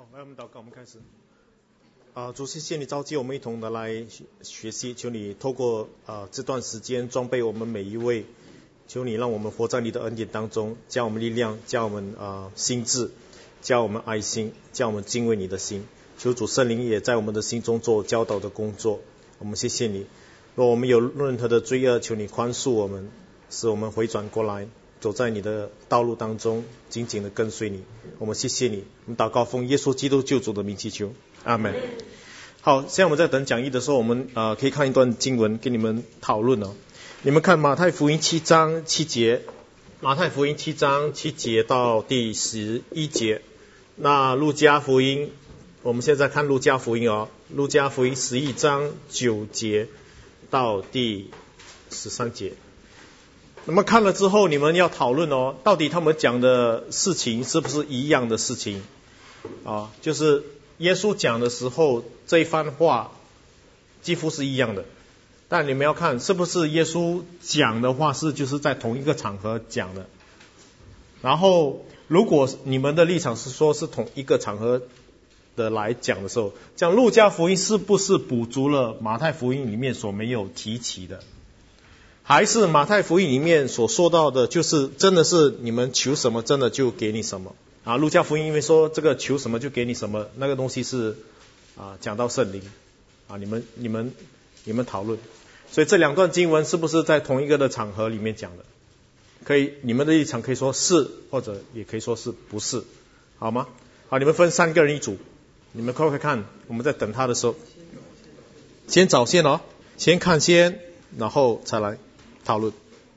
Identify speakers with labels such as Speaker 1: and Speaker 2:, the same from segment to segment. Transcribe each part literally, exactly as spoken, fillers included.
Speaker 1: 好，来我们祷告，我们开始。啊，主，谢谢你召集我们一同的来学习，求你透过啊这段时间装备我们每一位，求你让我们活在你的恩典当中，加我们力量，加我们啊心智，加我们爱心，加我们敬畏你的心。求主圣灵也在我们的心中做教导的工作。我们谢谢你，若我们有任何的罪恶，求你宽恕我们，使我们回转过来，走在你的道路当中，紧紧的跟随你。我们谢谢你，我们祷告奉耶稣基督救主的名祈求，阿们。好，现在我们在等讲义的时候，我们呃可以看一段经文给你们讨论哦。你们看马太福音七章七节，马太福音七章七节到第十一节。那路加福音，我们现在看路加福音哦，路加福音十一章九节到第十三节。那么看了之后，你们要讨论哦，到底他们讲的事情是不是一样的事情啊？就是耶稣讲的时候，这一番话几乎是一样的，但你们要看是不是耶稣讲的话是就是在同一个场合讲的。然后，如果你们的立场是说是同一个场合的来讲的时候，讲路加福音是不是补足了马太福音里面所没有提起的？还是马太福音里面所说到的，就是真的是你们求什么，真的就给你什么啊？路加福音因为说这个求什么就给你什么，那个东西是啊讲到圣灵啊，你们你们你们讨论，所以这两段经文是不是在同一个的场合里面讲的？可以，你们的立场可以说是，或者也可以说是不是，好吗？好，你们分三个人一组，你们快快看，我们在等他的时候，先找先哦，先看先，然后才来讨论。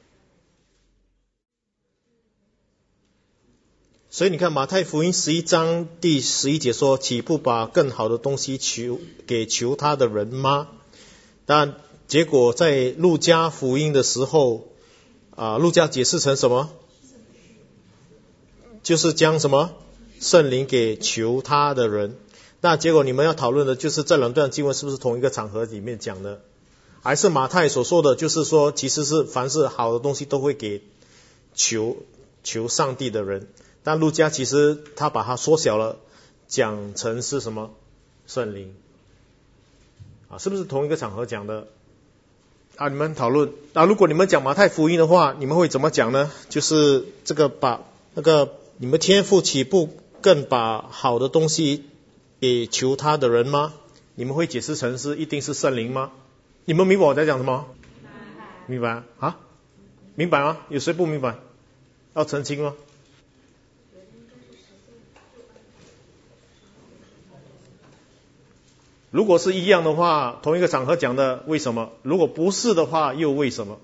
Speaker 1: 所以你看马太福音十一章第十一节说，岂不把更好的东西求给求他的人吗？但结果在路加福音的时候啊，路加解释成什么？就是将什么圣灵给求他的人。那结果你们要讨论的就是这两段经文是不是同一个场合里面讲的？还是马太所说的就是说，其实是凡是好的东西都会给求求上帝的人，但路加其实他把它缩小了，讲成是什么圣灵啊？是不是同一个场合讲的啊？你们讨论啊？如果你们讲马太福音的话，你们会怎么讲呢？就是这个把那个你们天父岂不更把好的东西给求他的人吗？你们会解释成是一定是圣灵吗？你们明白我在讲什么？明白啊？明白吗？有谁不明白？要澄清吗？如果是一样的话，同一个场合讲的，为什么？如果不是的话，又为什么？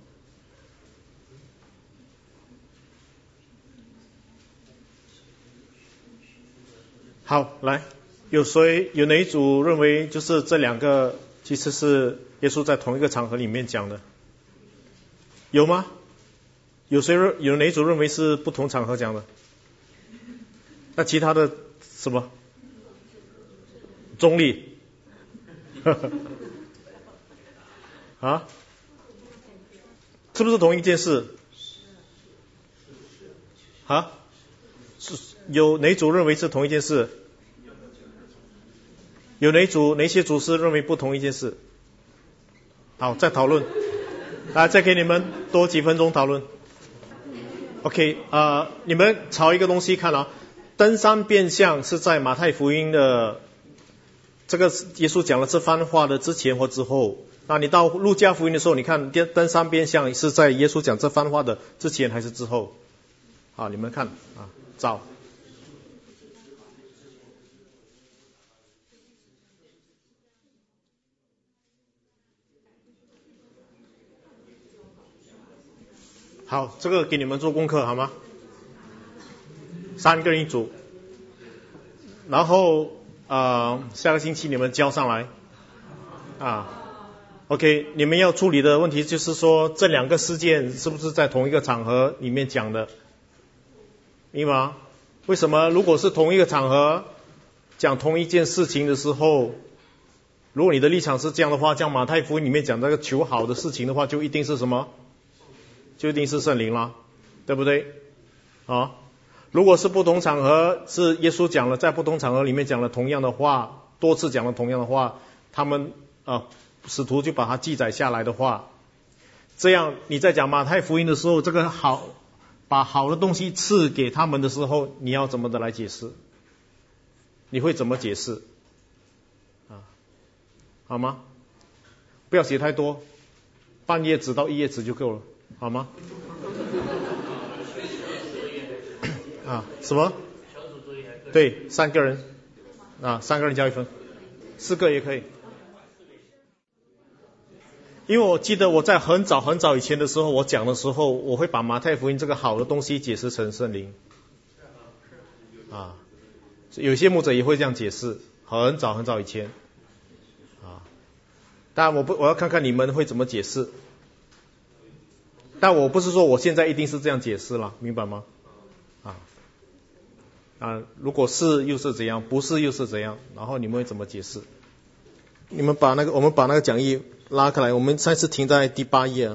Speaker 1: 好，来，有谁有哪一组认为就是这两个其实是耶稣在同一个场合里面讲的？有吗？有谁有哪一组认为是不同场合讲的？那其他的什么？中立？啊？是不是同一件事？啊？是有哪组认为是同一件事？有哪组哪些组是认为不同一件事？好，再讨论。来，再给你们多几分钟讨论。OK， 呃，你们抄一个东西看啊，登山变相是在马太福音的这个耶稣讲了这番话的之前或之后。那你到路加福音的时候，你看登山变相是在耶稣讲这番话的之前还是之后？好，你们看啊，找。好，这个给你们做功课好吗？三个人一组，然后呃下个星期你们交上来啊。OK， 你们要处理的问题就是说这两个事件是不是在同一个场合里面讲的？明白吗？为什么如果是同一个场合讲同一件事情的时候，如果你的立场是这样的话，像马太福音里面讲这个求好的事情的话，就一定是什么？就一定是圣灵啦，对不对？啊， 如果是不同场合，是耶稣讲了，在不同场合里面讲了同样的话，多次讲了同样的话，他们啊使徒就把它记载下来的话，这样你在讲马太福音的时候，这个好把好的东西赐给他们的时候，你要怎么的来解释？你会怎么解释？啊，好吗？不要写太多，半页纸到一页纸就够了，好吗？啊，什么？对，三个人，啊，三个人交一分，四个也可以。因为我记得我在很早很早以前的时候，我讲的时候，我会把马太福音这个好的东西解释成圣灵。啊，有些牧者也会这样解释，很早很早以前。啊，当然我不我要看看你们会怎么解释。但我不是说我现在一定是这样解释了，明白吗？啊啊，如果是又是怎样，不是又是怎样，然后你们会怎么解释？你们把那个我们把那个讲义拉开来，我们上次停在第八页。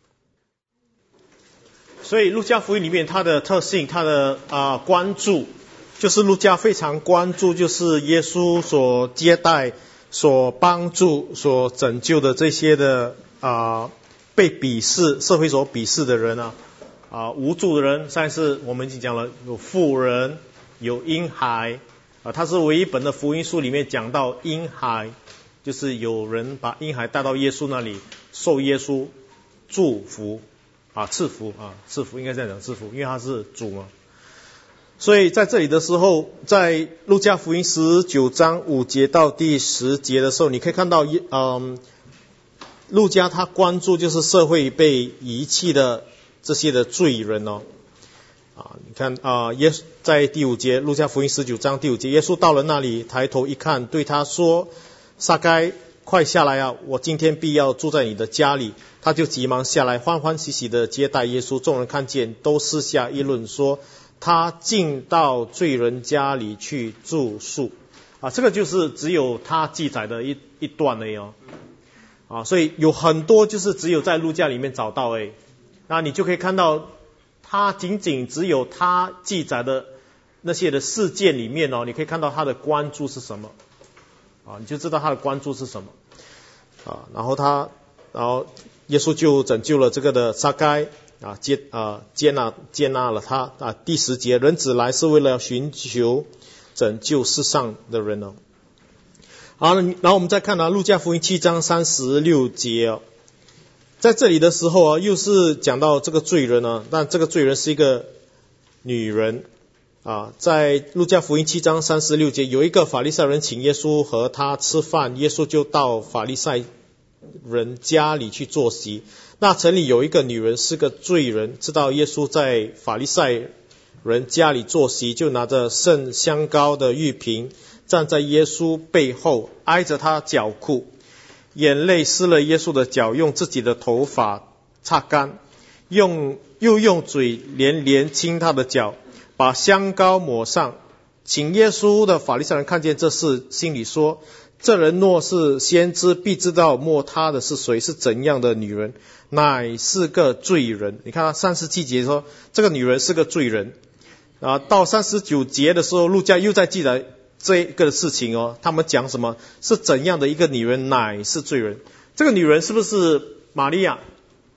Speaker 1: 所以路加福音里面它的特性，它的啊、呃、关注，就是路加非常关注，就是耶稣所接待、所帮助、所拯救的这些的啊。呃被鄙视、社会所鄙视的人啊，啊无助的人，上一次我们已经讲了，有妇人，有婴孩，啊，他是唯一本的福音书里面讲到婴孩，就是有人把婴孩带到耶稣那里，受耶稣祝福啊，赐福啊，赐福应该这样讲，赐福，因为他是主嘛。所以在这里的时候，在路加福音十九章五节到第十节的时候，你可以看到，嗯。路加他关注就是社会被遗弃的这些的罪人哦，啊，你看啊，耶在第五节，路加福音十九章第五节，耶稣到了那里，抬头一看，对他说：“撒该，快下来啊！我今天必要住在你的家里。”他就急忙下来，欢欢喜喜的接待耶稣。众人看见，都私下议论说：“他进到罪人家里去住宿。”啊，这个就是只有他记载的一一段而已哦。啊，所以有很多就是只有在路加里面找到诶，那你就可以看到，他仅仅只有他记载的那些的事件里面哦，你可以看到他的关注是什么，啊，你就知道他的关注是什么，啊，然后他，然后耶稣就拯救了这个的撒该，啊接啊接纳接纳了他，啊第十节，人子来是为了寻求拯救世上的人哦。好，然后我们再看到、啊、路加福音七章三十六节哦，在这里的时候啊，又是讲到这个罪人呢、啊，但这个罪人是一个女人啊。在路加福音七章三十六节，有一个法利赛人请耶稣和他吃饭，耶稣就到法利赛人家里去坐席。那城里有一个女人是个罪人，知道耶稣在法利赛人家里坐席，就拿着盛香膏的玉瓶，站在耶稣背后，挨着他脚裤，眼泪湿了耶稣的脚，用自己的头发擦干，用又用嘴连连亲他的脚，把香膏抹上。请耶稣的法利赛人看见这事，心里说：这人若是先知，必知道摸他的是谁，是怎样的女人，乃是个罪人。你看他三十七节说这个女人是个罪人啊，到三十九节的时候，路加又在记载这个事情哦，他们讲什么？是怎样的一个女人乃是罪人？这个女人是不是玛利亚？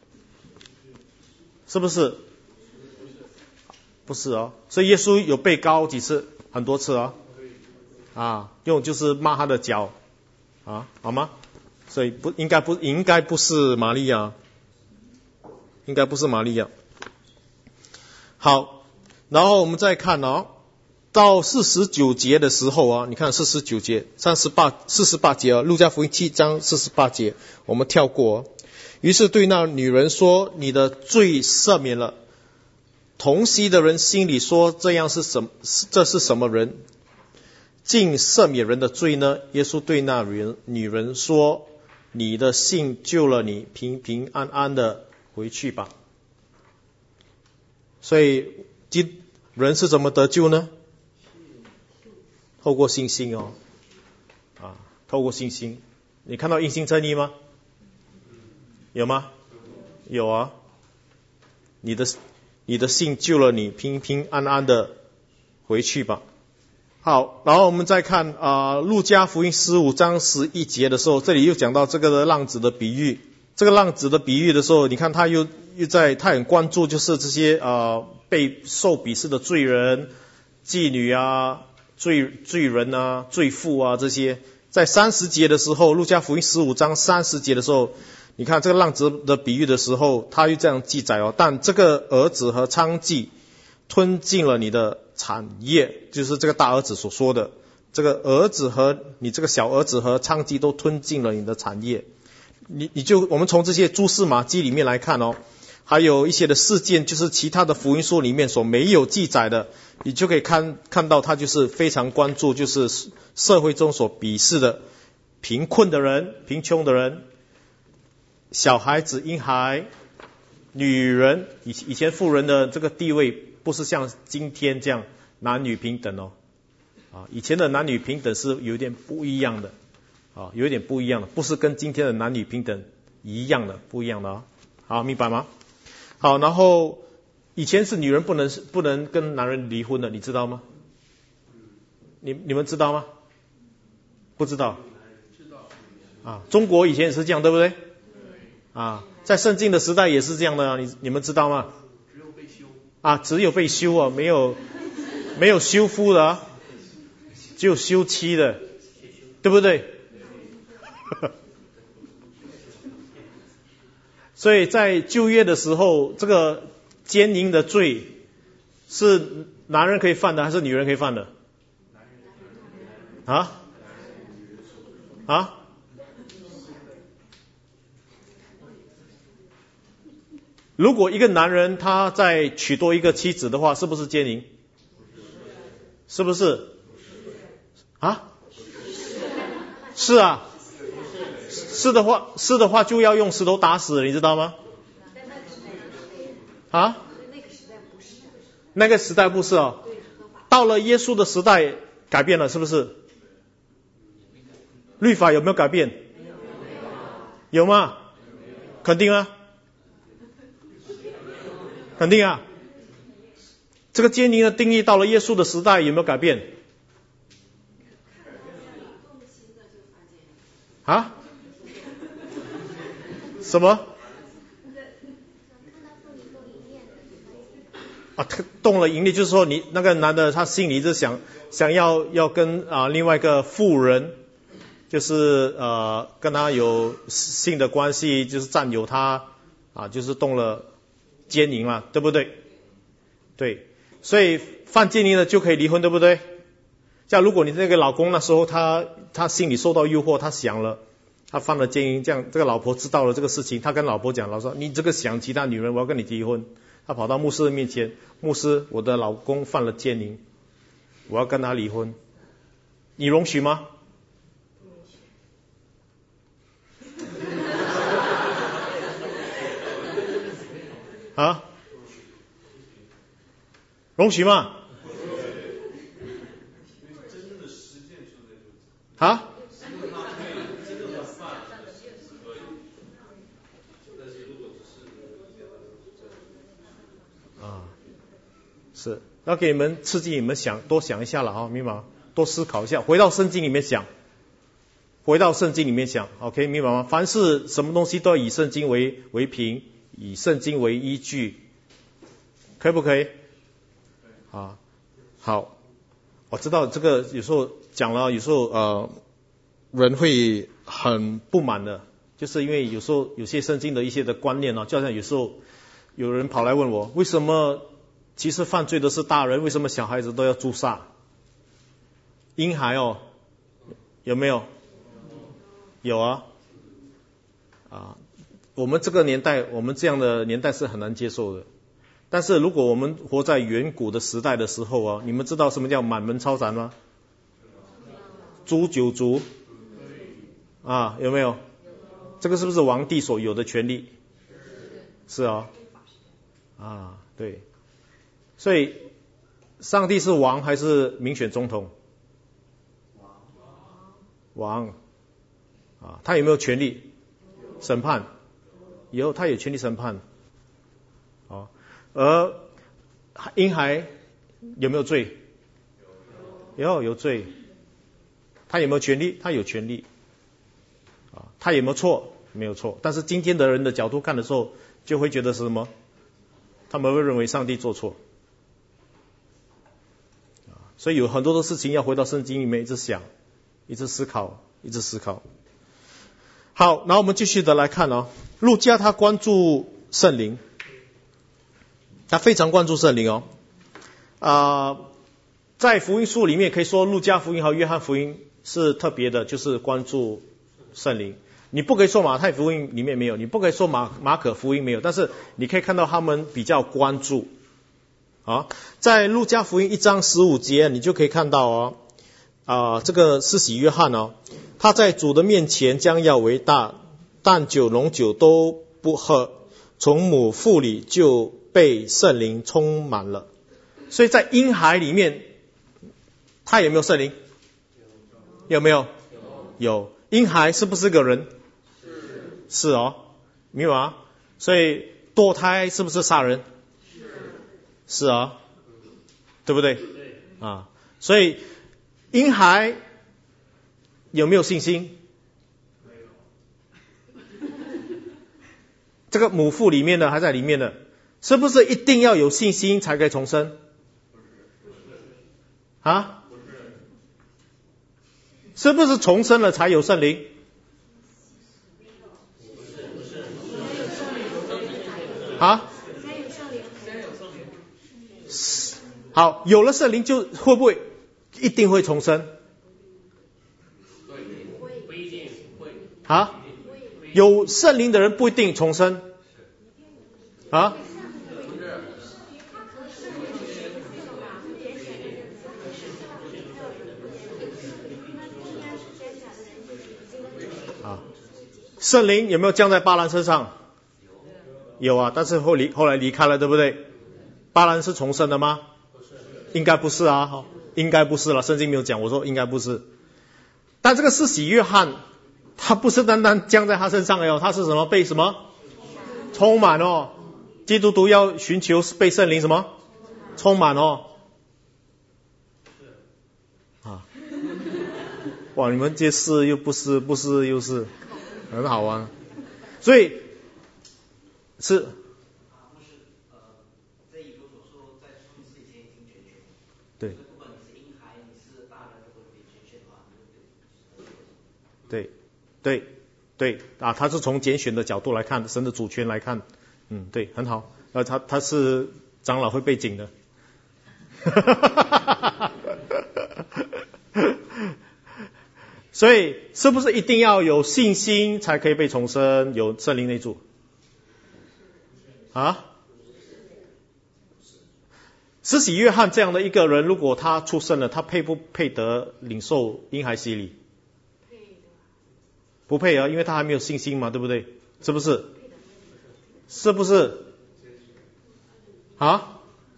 Speaker 1: 是不是？不是哦。所以耶稣有被告几次？很多次哦。啊，用就是骂他的脚啊，好吗？所以不应该不应该不是玛利亚，应该不是玛利亚。好，然后我们再看哦。到四十九节的时候啊，你看四十九节、三十八、四十八节啊，路加福音七章四十八节，我们跳过。于是对那女人说：“你的罪赦免了。”同席的人心里说：“这样是什么？这是什么人？竟赦免人的罪呢？”耶稣对那人女人说：“你的信救了你，平平安安的回去吧。”所以人是怎么得救呢？透过信心哦，啊，透过信心，你看到因信称义吗？有吗？有啊。你的你的信救了你，平平安安的回去吧。好，然后我们再看啊、呃，路加福音十五章十一节的时候，这里又讲到这个的浪子的比喻。这个浪子的比喻的时候，你看他又又在，他很关注就是这些啊、呃、被受鄙视的罪人、妓女啊、罪罪人啊、罪妇啊这些。在三十节的时候，路加福音十五章三十节的时候，你看这个浪子的比喻的时候，他又这样记载哦。但这个儿子和娼妓吞尽了你的产业，就是这个大儿子所说的，这个儿子和你这个小儿子和娼妓都吞尽了你的产业。你你就我们从这些蛛丝马迹里面来看哦，还有一些的事件，就是其他的福音书里面所没有记载的，你就可以看看到他就是非常关注，就是社会中所鄙视的贫困的人、贫穷的人、小孩子、婴孩、女人。以以前妇人的这个地位不是像今天这样男女平等哦，啊，以前的男女平等是有点不一样的。啊，有一点不一样的，不是跟今天的男女平等一样的，不一样的啊。好，明白吗？好，然后以前是女人不能不能跟男人离婚的，你知道吗？你你们知道吗？不知道。啊，中国以前也是这样，对不对？啊，在圣经的时代也是这样的啊，你你们知道吗？只有被休。啊，只有被休啊，没有没有休夫的啊，只有休妻的，对不对？所以在旧约的时候，这个奸淫的罪是男人可以犯的还是女人可以犯的？啊啊？如果一个男人他在娶多一个妻子的话，是不是奸淫？是不是？啊？是啊。是的话，是的话就要用石头打死，你知道吗？啊？那个时代不是哦。到了耶稣的时代改变了，是不是？律法有没有改变？有吗？肯定啊。肯定啊。这个奸淫的定义到了耶稣的时代有没有改变？啊？什么？啊，他动了淫念，就是说你那个男的他心里就想想要要跟啊另外一个妇人，就是呃跟他有性的关系，就是占有他啊，就是动了奸淫了，对不对？对，所以犯奸淫的就可以离婚，对不对？像如果你那个老公那时候他他心里受到诱惑，他想了。他犯了奸淫，这样这个老婆知道了这个事情，他跟老婆讲，老说你这个想其他女人，我要跟你离婚。他跑到牧师的面前，牧师，我的老公犯了奸淫，我要跟他离婚，你容许吗？啊？容许吗？啊？是，要给你们刺激你们想多想一下了啊，明白吗？多思考一下，回到圣经里面想，回到圣经里面想 ，OK， 明白吗？凡是什么东西都要以圣经为为凭，以圣经为依据，可以不可以？啊，好，我知道这个有时候讲了，有时候呃人会很不满的，就是因为有时候有些圣经的一些的观念呢，就好像有时候有人跑来问我，为什么？其实犯罪的是大人，为什么小孩子都要诛杀？婴孩哦，有没有？有啊，啊，我们这个年代，我们这样的年代是很难接受的。但是如果我们活在远古的时代的时候啊，你们知道什么叫满门抄斩吗？诛九族啊，有没有？这个是不是皇帝所有的权利？是啊，啊，对。所以，上帝是王还是民选总统？王。啊，他有没有权利审判？有，他有权利审判。啊，而婴孩有没有罪？ 有有罪。他有没有权利？他有权利。啊，他有没有错？没有错。但是今天的人的角度看的时候，就会觉得是什么？他们会认为上帝做错。所以有很多的事情要回到圣经里面一直想，一直思考，一直思考。好，然后我们继续的来看哦，路加他关注圣灵，他非常关注圣灵哦。啊、呃，在福音书里面可以说路加福音和约翰福音是特别的，就是关注圣灵。你不可以说马太福音里面没有，你不可以说马马可福音没有，但是你可以看到他们比较关注。啊，在路加福音一章十五节，你就可以看到哦，啊、呃，这个施洗约翰哦，他在主的面前将要为大，但酒浓酒都不喝，从母腹里就被圣灵充满了。所以在婴孩里面，他有没有圣灵？有没有？有。婴孩是不是个人？是。是哦，明白吗？所以堕胎是不是杀人？是啊，对不对？啊，所以婴孩有没有信心？没有。这个母腹里面的还在里面的，是不是一定要有信心才可以重生？啊？是不是重生了才有圣灵？啊？好，有了圣灵就会不会一定会重生？不一定会。啊？有圣灵的人不一定重生。啊？啊？圣灵有没有降在巴兰身上？有啊，但是后离后来离开了，对不对？巴兰是重生的吗？应该不是啊，应该不是了，圣经没有讲，我说应该不是。但这个施洗约翰，他不是单单降在他身上哦，他是什么？被什么？充满哦。基督徒要寻求被圣灵什么？充满哦。啊，哇，你们这是又不是，不是又是，很好啊。所以是。对，对，对，对，啊，他是从拣选的角度来看，神的主权来看，嗯，对，很好，呃，他他是长老会背景的，所以是不是一定要有信心才可以被重生，有圣灵内住？啊？施洗约翰这样的一个人，如果他出生了，他配不配得领受婴孩洗礼？不配啊，因为他还没有信心嘛，对不对？是不是？是不是？啊？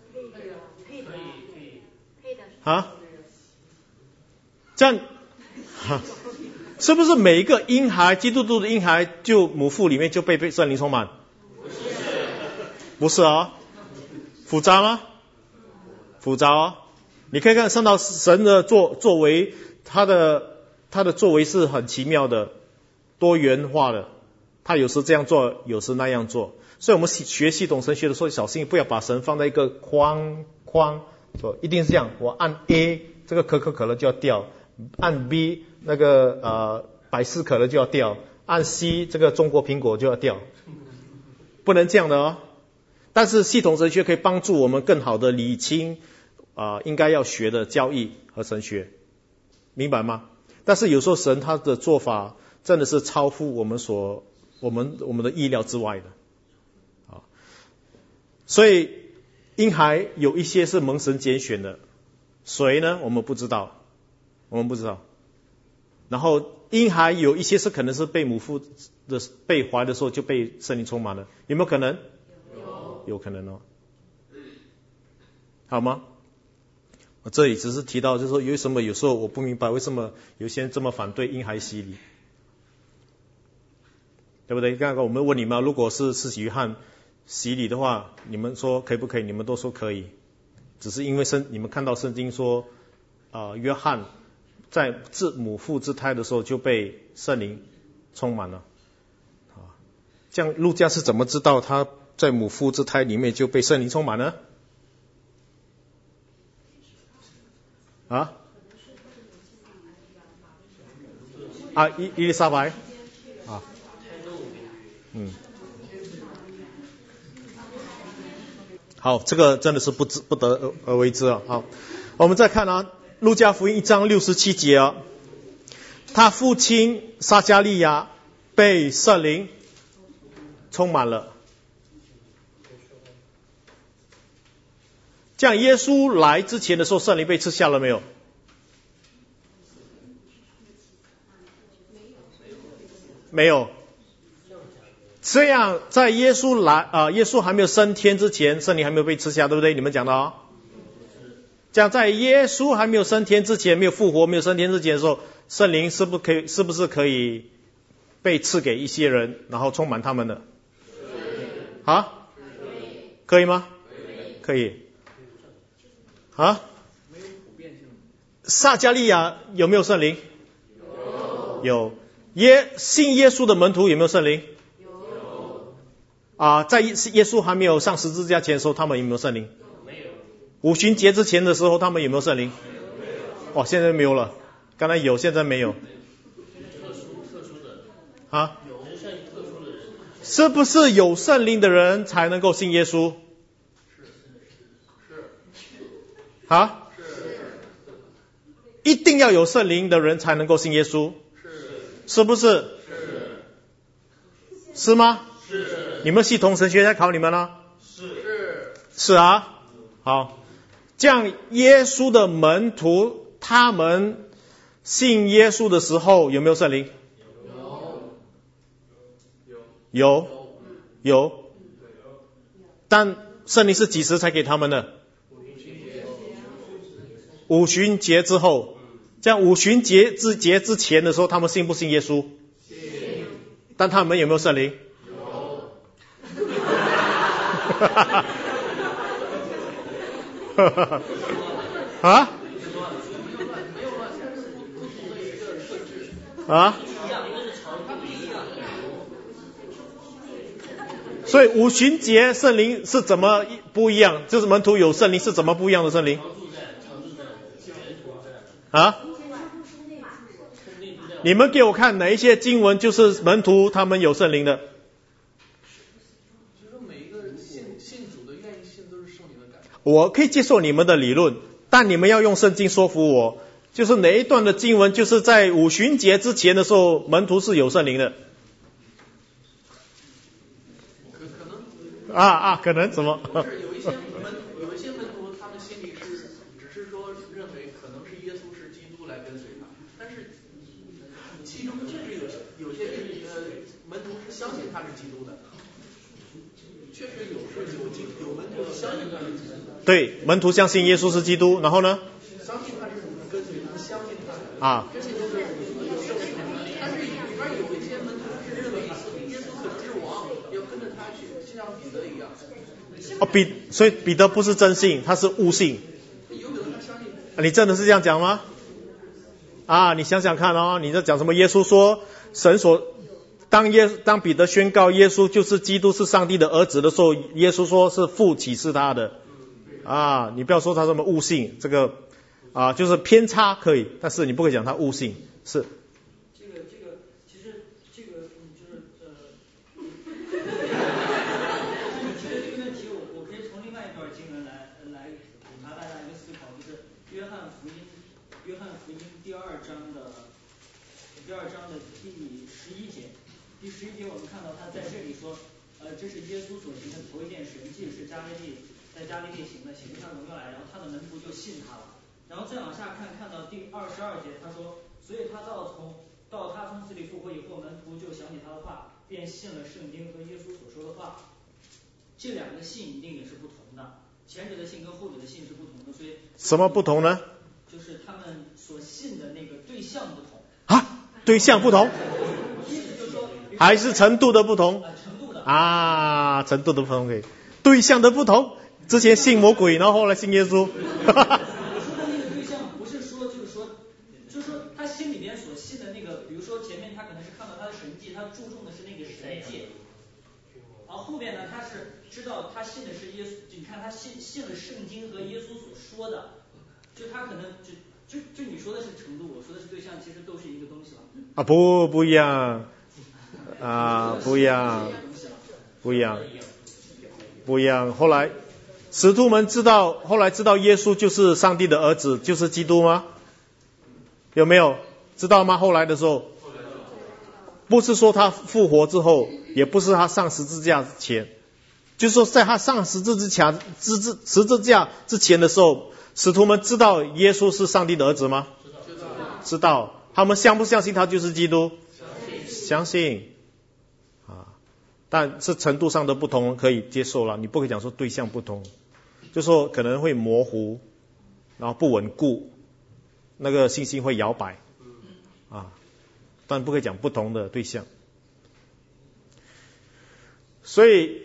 Speaker 1: 啊？这样，是不是每一个婴孩，基督徒的婴孩，就母腹里面就被被圣灵充满？不是，不是啊，复杂吗？复杂哦，你可以看上到神的作作为，他的他的作为是很奇妙的，多元化的，他有时这样做，有时那样做，所以我们学系统神学的时候，小心不要把神放在一个框框，说一定是这样，我按 A 这个可口可乐就要掉，按 B 那个呃百事可乐就要掉，按 C 这个中国苹果就要掉，不能这样的哦。但是系统神学可以帮助我们更好的理清啊、呃，应该要学的教义和神学，明白吗？但是有时候神他的做法真的是超乎我们所我们我们的意料之外的啊。所以婴孩有一些是蒙神拣选的，谁呢？我们不知道，我们不知道。然后婴孩有一些是可能是被母腹的被怀的时候就被圣灵充满了，有没有可能？有可能哦，好吗？我这里只是提到，就是说，为什么有时候我不明白，为什么有些人这么反对婴孩洗礼，对不对？刚刚我们问你们，如果是施洗约翰洗礼的话，你们说可以不可以？你们都说可以，只是因为圣你们看到圣经说， 呃约翰在自母腹之胎的时候就被圣灵充满了。啊，这样路加是怎么知道他在母腹之胎里面就被圣灵充满呢？啊？啊，伊伊丽莎白啊，嗯，好，这个真的是不知不得而为之啊。好，我们再看啊，路加福音一章六十七节啊，他父亲撒迦利亚被圣灵充满了。这样耶稣来之前的时候，圣灵被赐下了没有？没有。这样在耶稣来啊、呃，耶稣还没有升天之前，圣灵还没有被赐下，对不对？你们讲的哦。这样在耶稣还没有升天之前，没有复活，没有升天之前的时候，圣灵是不可以，是不是可以被赐给一些人，然后充满他们的？啊？可以吗？可以。啊？撒迦利亚有没有圣灵？有。有。耶信耶稣的门徒有没有圣灵？有。啊，在耶稣还没有上十字架前的时候，他们有没有圣灵？没有。五旬节之前的时候，他们有没有圣灵？没有。哦，现在没有了。刚才有，现在没有。特殊特殊的。啊？有特殊的人。是不是有圣灵的人才能够信耶稣？是。是。啊？是。一定要有圣灵的人才能够信耶稣？是不是？是。是吗？是。你们系统神学在考你们了？是。是啊。好，这样耶稣的门徒他们信耶稣的时候有没有圣灵？有。有。有。但圣灵是几时才给他们的？五旬节之后。这样五旬节之节之前的时候，他们信不信耶稣？信。但他们有没有圣灵？有。啊？啊？所以五旬节圣灵是怎么不一样？就是门徒有圣灵是怎么不一样的圣灵？啊？你们给我看哪一些经文就是门徒他们有圣灵的？就是每一个信信主的愿意信都是圣灵的感觉。我可以接受你们的理论，但你们要用圣经说服我，就是哪一段的经文就是在五旬节之前的时候，门徒是有圣灵的。可可能啊啊，可能怎么？是有一些门有一些门徒他们心里是只是说认为可能是耶稣是基督来跟随他，但是。其中确实有有些呃门徒是相信他是基督的，确实有是有基有门徒相信他是基督的。对，门徒相信耶稣是基督，然后呢？相信他是跟随他，相信他。啊。这些都是有圣灵，但是里边有一些门徒是认为耶稣可能是王，要跟着他去，就像彼得一样。哦，彼所以彼得不是真信，他是误信。有可能他相信。你真的是这样讲吗？啊，你想想看哦，你在讲什么？耶稣说，神所当耶当彼得宣告耶稣就是基督是上帝的儿子的时候，耶稣说是父启示他的。啊，你不要说他什么误信，这个啊就是偏差可以，但是你不可以讲他误信，是。这个这个其实这个就是呃，你提的这个问题，我我可以从另外一段经文来来引发大家一个思考，就是约翰福音。约翰福音第二章的第二章的第十一节，第十一节我们看到他在这里说，呃，这是耶稣所行的头一件神迹，是加利利在加利利行的，显出他荣耀来，然后他的门徒就信他了。然后再往下看，看到第二十二节，他说，所以他到从到他从死里复活以后，门徒就想起他的话，便信了圣经和耶稣所说的话。这两个信一定也是不同的，前者的信跟后者的信是不同的，所以什么不同呢？就是他们所信的那个对象不同啊，对象不同，还是程度的不同啊，程度的不同可以，对象的不同，之前信魔鬼，然后后来信耶稣。我说的那个对象不是说
Speaker 2: 就是说他心里边所信的那个，比如说前面他可能是看到他的神迹，他注重的是那个神迹，然后后面呢他是知道他信的是耶稣，就你看他信信了圣经和耶稣所说的，就他可能就就就你说的是程度，我说的是对象，其实都是一个东西了。
Speaker 1: 啊不不一样啊不一样不一样不一样。后来使徒们知道，后来知道耶稣就是上帝的儿子，就是基督吗？有没有知道吗？后来的时候，不是说他复活之后，也不是他上十字架之前，就是说在他上十字之前、十字十字架之前的时候，使徒们知道耶稣是上帝的儿子吗？知道。知道。他们相不相信他就是基督？相信。相信。啊，但是程度上的不同可以接受了，你不可以讲说对象不同，就说可能会模糊，然后不稳固。那个信心会摇摆啊，但不可以讲不同的对象。所以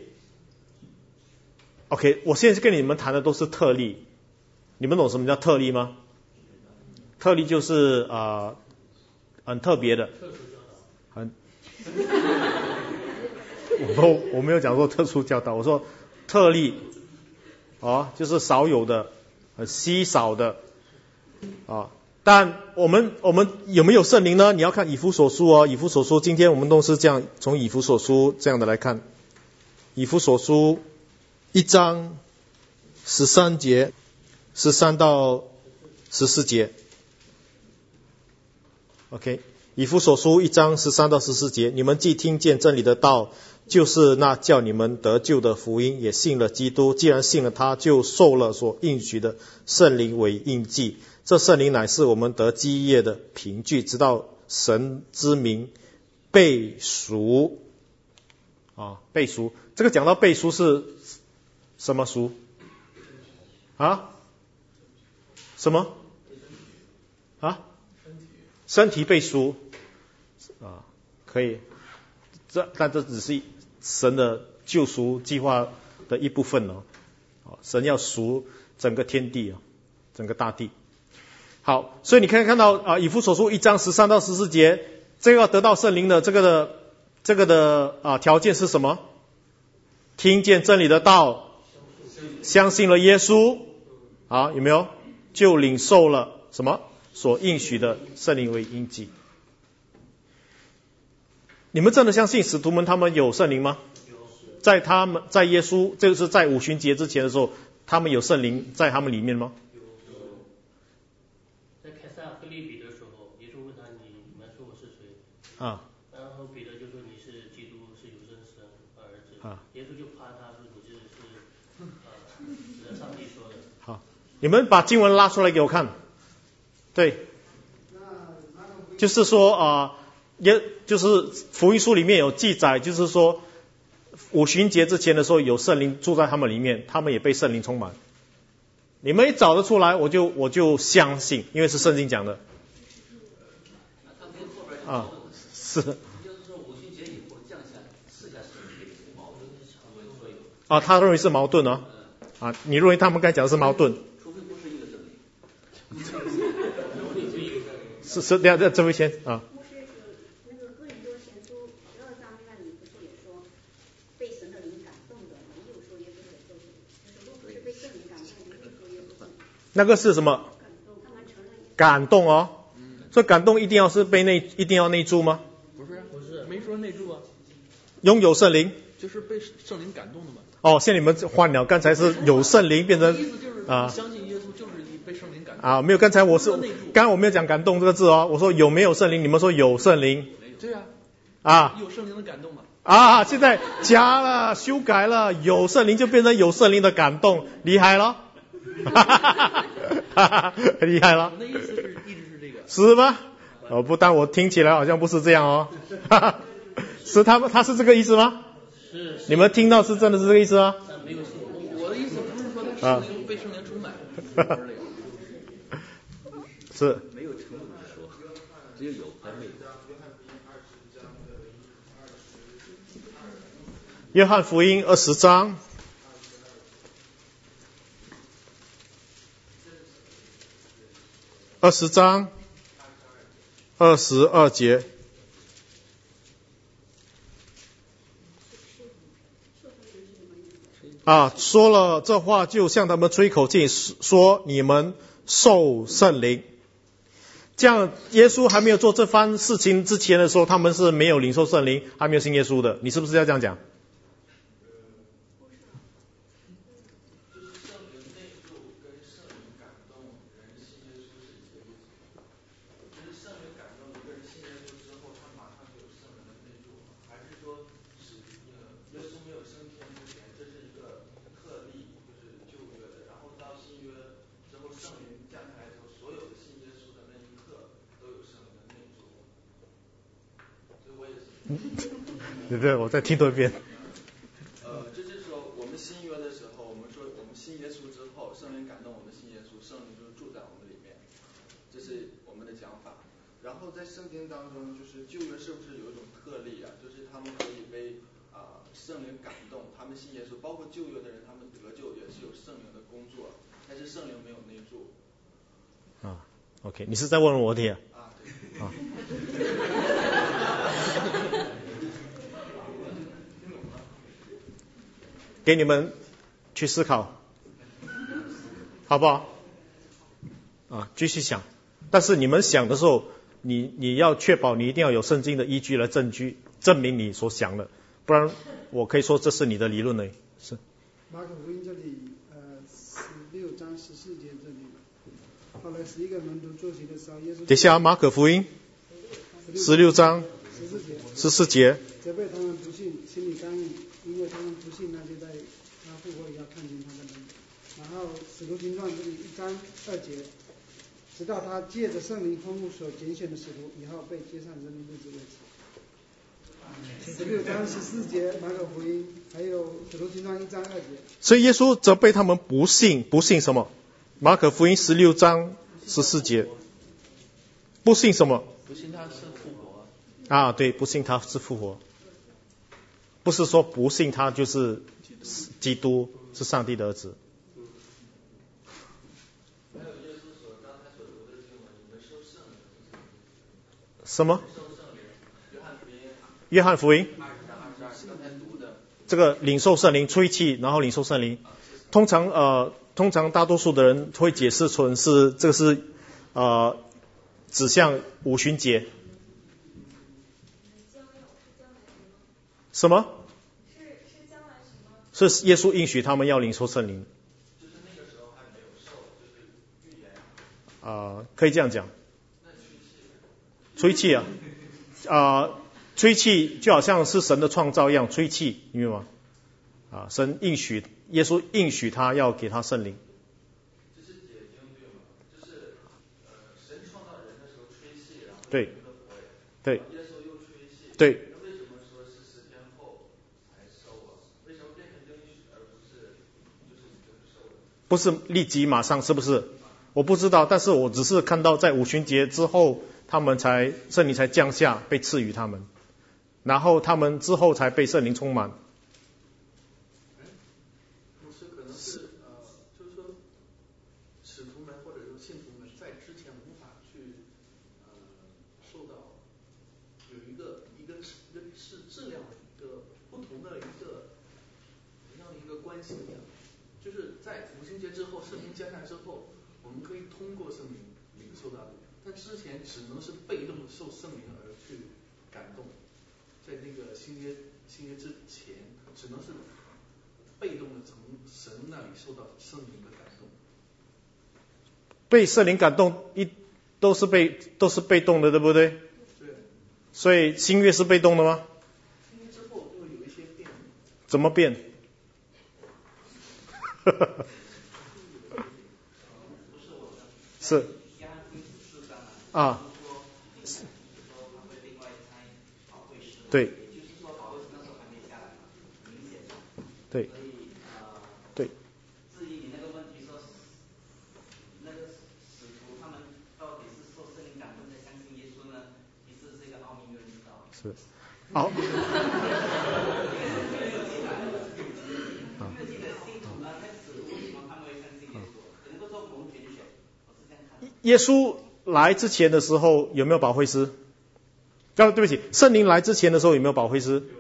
Speaker 1: OK， 我现在跟你们谈的都是特例，你们懂什么叫特例吗？特例就是啊、呃、很特别的，很我说我没有讲说特殊教导，我说特例啊，就是少有的、很稀少的啊。但我们我们有没有圣灵呢？你要看以弗所书哦，以弗所书今天我们都是这样从以弗所书这样的来看，以弗所书一章十三节，十三到十四节 ，OK， 以弗所书一章十三到十四节，你们既听见真理的道，就是那叫你们得救的福音，也信了基督，既然信了他，就受了所应许的圣灵为印记。这圣灵乃是我们得基业的凭据，直到神之名被赎啊，被赎。这个讲到被赎是什么赎啊？什么啊？身体被赎啊，可以。这但这只是神的救赎计划的一部分哦。神要赎整个天地啊，整个大地。好，所以你可以看到啊，以弗所书一章十三到十四节，这个要得到圣灵的这个的这个的啊条件是什么？听见真理的道，相信了耶稣，啊，有没有？就领受了什么？所应许的圣灵为印记。你们真的相信使徒们他们有圣灵吗？在他们在耶稣，这个是在五旬节之前的时候，他们有圣灵在他们里面吗？啊，
Speaker 3: 然后彼得就说你是基督，是有真神的儿子。啊，耶稣就夸他说你就是是呃，上帝说的。
Speaker 1: 好，你们把经文拉出来给我看。对，就是说啊，也、呃、就是福音书里面有记载，就是说五旬节之前的时候有圣灵住在他们里面，他们也被圣灵充满。你们一找得出来，我就我就相信，因为是圣经讲的。啊。是，就是说五旬节以后降下赐下圣灵是矛盾的，啊，他认为是矛盾啊，啊，你认为他们该讲的是矛盾？除非不是一个圣灵。是是，这样这位先啊。
Speaker 4: 牧师，那个哥林多前书十二章那里不是也说被神的灵感动的，没有说耶稣的救赎，就是如果是被圣灵感动，没有说耶稣。
Speaker 1: 那个是什么？感动哦，所以感动一定要是被内，一定要内住吗？
Speaker 5: 不是，不是，没说内住啊。
Speaker 1: 拥有圣灵，
Speaker 5: 就是被圣灵感动的嘛。
Speaker 1: 哦，现在你们换了，刚才是有圣灵变成
Speaker 5: 啊，相信耶稣就是被圣灵感动
Speaker 1: 啊，没有，刚才我是刚才我没有讲感动这个字哦，我说有没有圣灵，你们说有圣灵。
Speaker 5: 对啊，
Speaker 1: 啊，
Speaker 5: 有圣灵的感动嘛。
Speaker 1: 啊，现在加了，修改了，有圣灵就变成有圣灵的感动，厉害了，哈哈哈哈，厉害了。
Speaker 5: 我的意思是一直是这个。
Speaker 1: 是吗？哦，不，但我听起来好像不是这样哦。哈哈，是他们，他是这个意思吗？
Speaker 3: 是。
Speaker 1: 你们听到是真的是这个意思吗？
Speaker 5: 没有信。我的意思不是说他圣灵被圣灵充满，
Speaker 1: 是。
Speaker 6: 没有成本的说，只有有还没有。
Speaker 1: 约翰福音二十章。二十章二十二节。啊，说了这话就向他们吹口气，说你们受圣灵。这样，耶稣还没有做这番事情之前的时候，他们是没有领受圣灵，还没有信耶稣的。你是不是要这样讲？对不对？我再听多一遍。
Speaker 7: 呃，这就是说，我们新约的时候，我们说我们信耶稣之后，圣灵感动我们信耶稣，圣灵就住在我们里面，这是我们的讲法。然后在圣经当中，就是旧约是不是有一种特例啊？就是他们可以被啊、呃、圣灵感动，他们信耶稣，包括旧约的人，他们得救也是有圣灵的工作，但是圣灵没有内住。
Speaker 1: 啊 ，OK， 你是在问我的啊？
Speaker 7: 啊，对。
Speaker 1: 啊。给你们去思考，好不好？啊，继续想。但是你们想的时候，你你要确保你一定要有圣经的依据来证据证明你所想的，不然我可以说这是你的理论呢。是。
Speaker 8: 马可福音这里呃十六章十四节这里，后来十一个门徒坐席的时候，耶稣。
Speaker 1: 等一下，马可福音十六章
Speaker 8: 十四节。
Speaker 1: 十四节。
Speaker 8: 责备他们不信，心里刚硬，因为他们不信那些在他复活以后看见他的人。然后使徒行传这里一章二节，直到他借着圣灵吩咐所拣选的使徒以后被接上人民日子为止。十六章十四节马可福音，还有使徒行传一章二节。
Speaker 1: 所以耶稣责备他们不信，不信什么？马可福音十六章十四节，不信什么？
Speaker 5: 不信他是复活
Speaker 1: 啊，对，不信他是复活，不是说不信他就是基督是上帝的儿子。什么？约翰福音，这个领受圣灵吹气，然后领受圣灵，通常呃，通常大多数的人会解释成是这个是呃指向五旬节。什么？是耶稣应许他们要领受圣灵。就是那个时候还没有受，就是预言。啊、呃，可以这样讲。吹气啊，啊、呃，吹气就好像是神的创造一样，吹气，明白吗？啊，神应许，耶稣应许他要给他圣灵。这是解经对吗？就是呃，神创造人的时候吹气，然后对，对，耶稣又吹气，对。那为什么说是十天后才收啊？为什么变成应许而不是就是已经收了？不是立即马上，是不是？我不知道，但是我只是看到在五旬节之后。他们才圣灵才降下，被赐予他们，然后他们之后才被圣灵充满。
Speaker 5: 牧师可能是呃，就是说，使徒们或者说信徒们在之前无法去呃受到有一个一个一个是质量的一个不同的一个一样的一个关系一样，就是在五旬节之后，圣灵降下之后，我们可以通过圣灵领受到。但之前只能是被动的受圣灵而去感动，在那个新约新约之前，只能是被动的从神那里受到圣灵的感动。
Speaker 1: 被圣灵感动一都是被都是被动的，对不对？
Speaker 5: 对。
Speaker 1: 所以新约是被动的吗？
Speaker 5: 新约之后就会有一些变。
Speaker 1: 怎么变？是。啊，对，对，对。
Speaker 2: 至于你那个问题说，那个使徒他们到底是受圣灵感动的相信耶稣呢，其实是一个奥秘，没有人知道。
Speaker 1: 是，好。耶稣来之前的时候有没有保惠师？啊，对不起，圣灵来之前的时候有没有保惠师？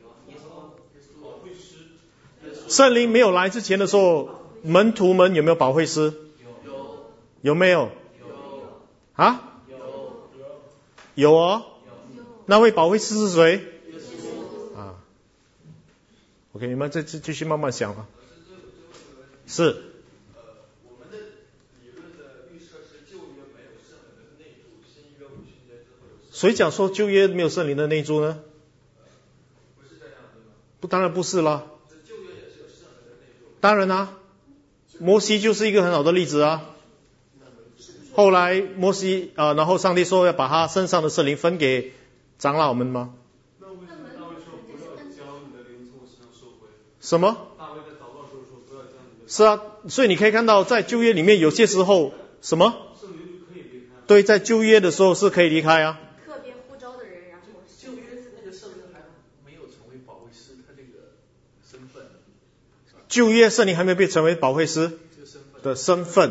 Speaker 1: 圣灵没有来之前的时候，门徒们有没有保惠师？
Speaker 7: 有。
Speaker 1: 有没有？
Speaker 7: 有。
Speaker 1: 啊？
Speaker 7: 有。
Speaker 1: 有哦。那位保惠师是谁？啊。OK， 你们再继续慢慢想啊。是。
Speaker 7: 呃，我们的理论的预设是旧约没有圣灵的内住，新约五旬节之后有。
Speaker 1: 谁讲说旧约没有圣灵的内住呢？
Speaker 7: 不是这样的吗？
Speaker 1: 不，当然不是啦。
Speaker 7: 旧约也是有圣灵的内住。
Speaker 1: 当然啊，摩西就是一个很好的例子啊。后来摩西啊、呃，然后上帝说要把他身上的圣灵分给长老们吗？
Speaker 9: 那为什么大卫说不要将你的灵从我身上收回？
Speaker 1: 什么？
Speaker 9: 大卫在祷告时候说不要将你的。
Speaker 1: 是啊，所以你可以看到在旧约里面有些时候什么？
Speaker 9: 圣灵就可以离开。
Speaker 1: 对，在旧约的时候是可以离开啊。
Speaker 4: 特别呼召的人，然后
Speaker 5: 旧约那个圣灵还没有成为保惠师，他这个身份。
Speaker 1: 旧约圣灵还没有被成为保惠师的身份。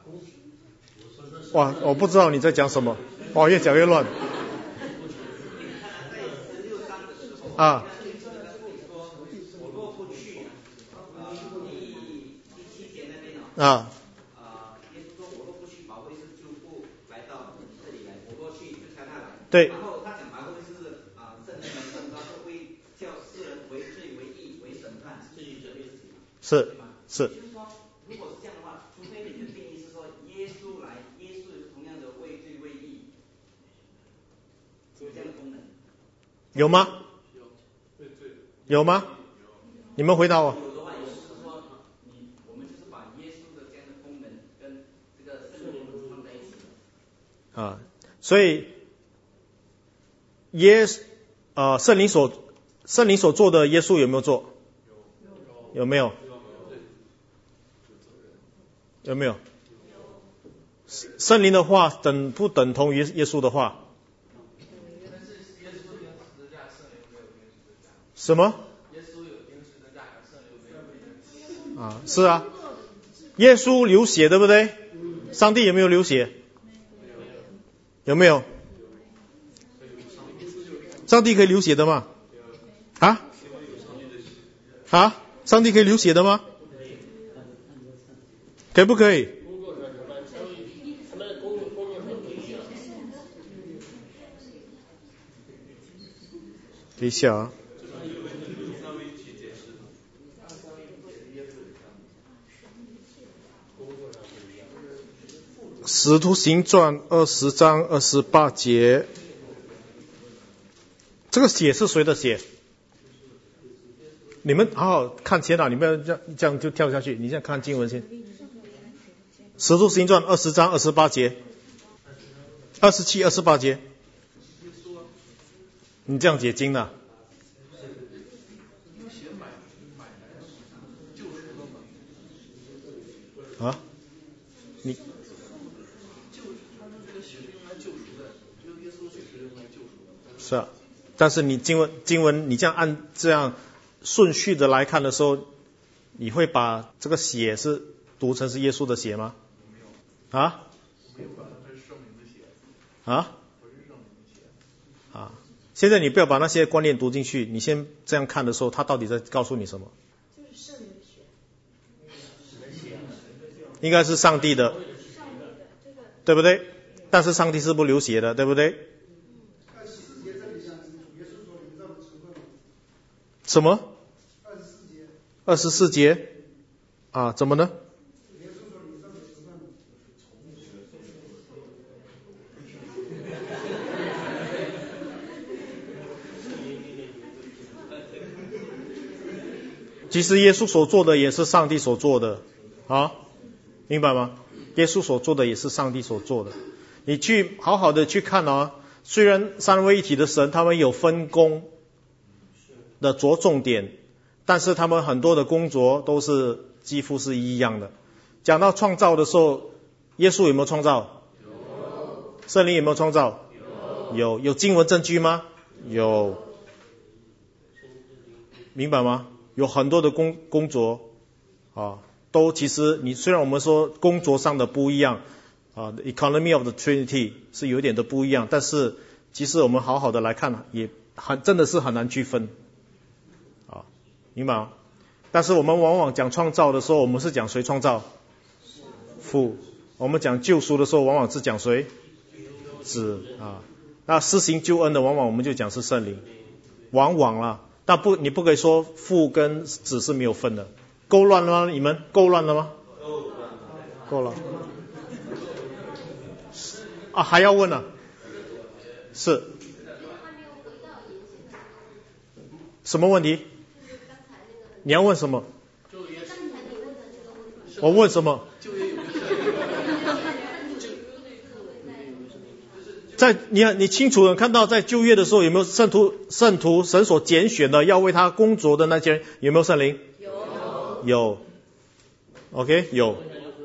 Speaker 1: 哇，我不知道你在讲什么，哇，越讲越乱。啊。啊。对。
Speaker 10: 然后他讲保惠师是啊，圣灵的圣召是为叫世人为罪为义为审判至于这些事情。
Speaker 1: 是是。
Speaker 10: 就是说，如果是这样的话，除非你的定义是说耶稣来，耶稣是同样的为罪为义，有这样的功能。
Speaker 1: 有吗？有吗？你们回答我。
Speaker 10: 有的话，也就是说，你我们就是把耶稣的这样的功能跟这个圣灵放在一起。
Speaker 1: 啊，所以耶呃圣灵所圣灵所做的，耶稣有没有做？有。有没有？有没有？圣灵的话等不等同于耶稣的话？什么？啊，是啊，耶稣流血对不对？上帝有没有流血？有没有？上帝可以流血的吗？啊？啊？上帝可以流血的吗？可不可以？等一下啊。使徒行传二十章二十八节，这个血是谁的血？你们好好看前导，你不要这样这样就跳下去。你现在看经文先。使徒行传二十章二十八节，二十七、二十八节，你这样解经的？啊？你？是啊，但是你经文经文你这样按这样顺序的来看的时候，你会把这个血是读成是耶稣的血吗？啊？啊？啊？现在你不要把那些观念读进去，你先这样看的时候，他到底在告诉你什么？
Speaker 4: 就是圣灵的血。
Speaker 1: 应该是上帝的，对不对？但是上帝是不流血的，对不对？什么？二十四节啊？怎么呢？其实耶稣所做的也是上帝所做的啊，明白吗？耶稣所做的也是上帝所做的。你去好好的去看啊，虽然三位一体的神他们有分工的着重点，但是他们很多的工作都是几乎是一样的。讲到创造的时候，耶稣有没有创造？有。圣灵有没有创造？有。有。有经文证据吗？有。明白吗？有很多的工工作啊，都其实你虽然我们说工作上的不一样啊 ，the economy of the Trinity 是有一点的不一样，但是其实我们好好的来看，也很真的是很难区分，啊，明白吗？但是我们往往讲创造的时候，我们是讲谁创造？父。我们讲救赎的时候，往往是讲谁？子啊。那施行救恩的，往往我们就讲是圣灵，往往啦。但不，你不可以说父跟子是没有分的。够乱了吗？你们够乱了吗？够了。啊，还要问啊？是。什么问题？你要问什么？我问什么？在你你清楚的看到，在旧约的时候有没有圣徒圣徒神所拣选的要为他工作的那些人有没有圣灵？有。有。OK 有。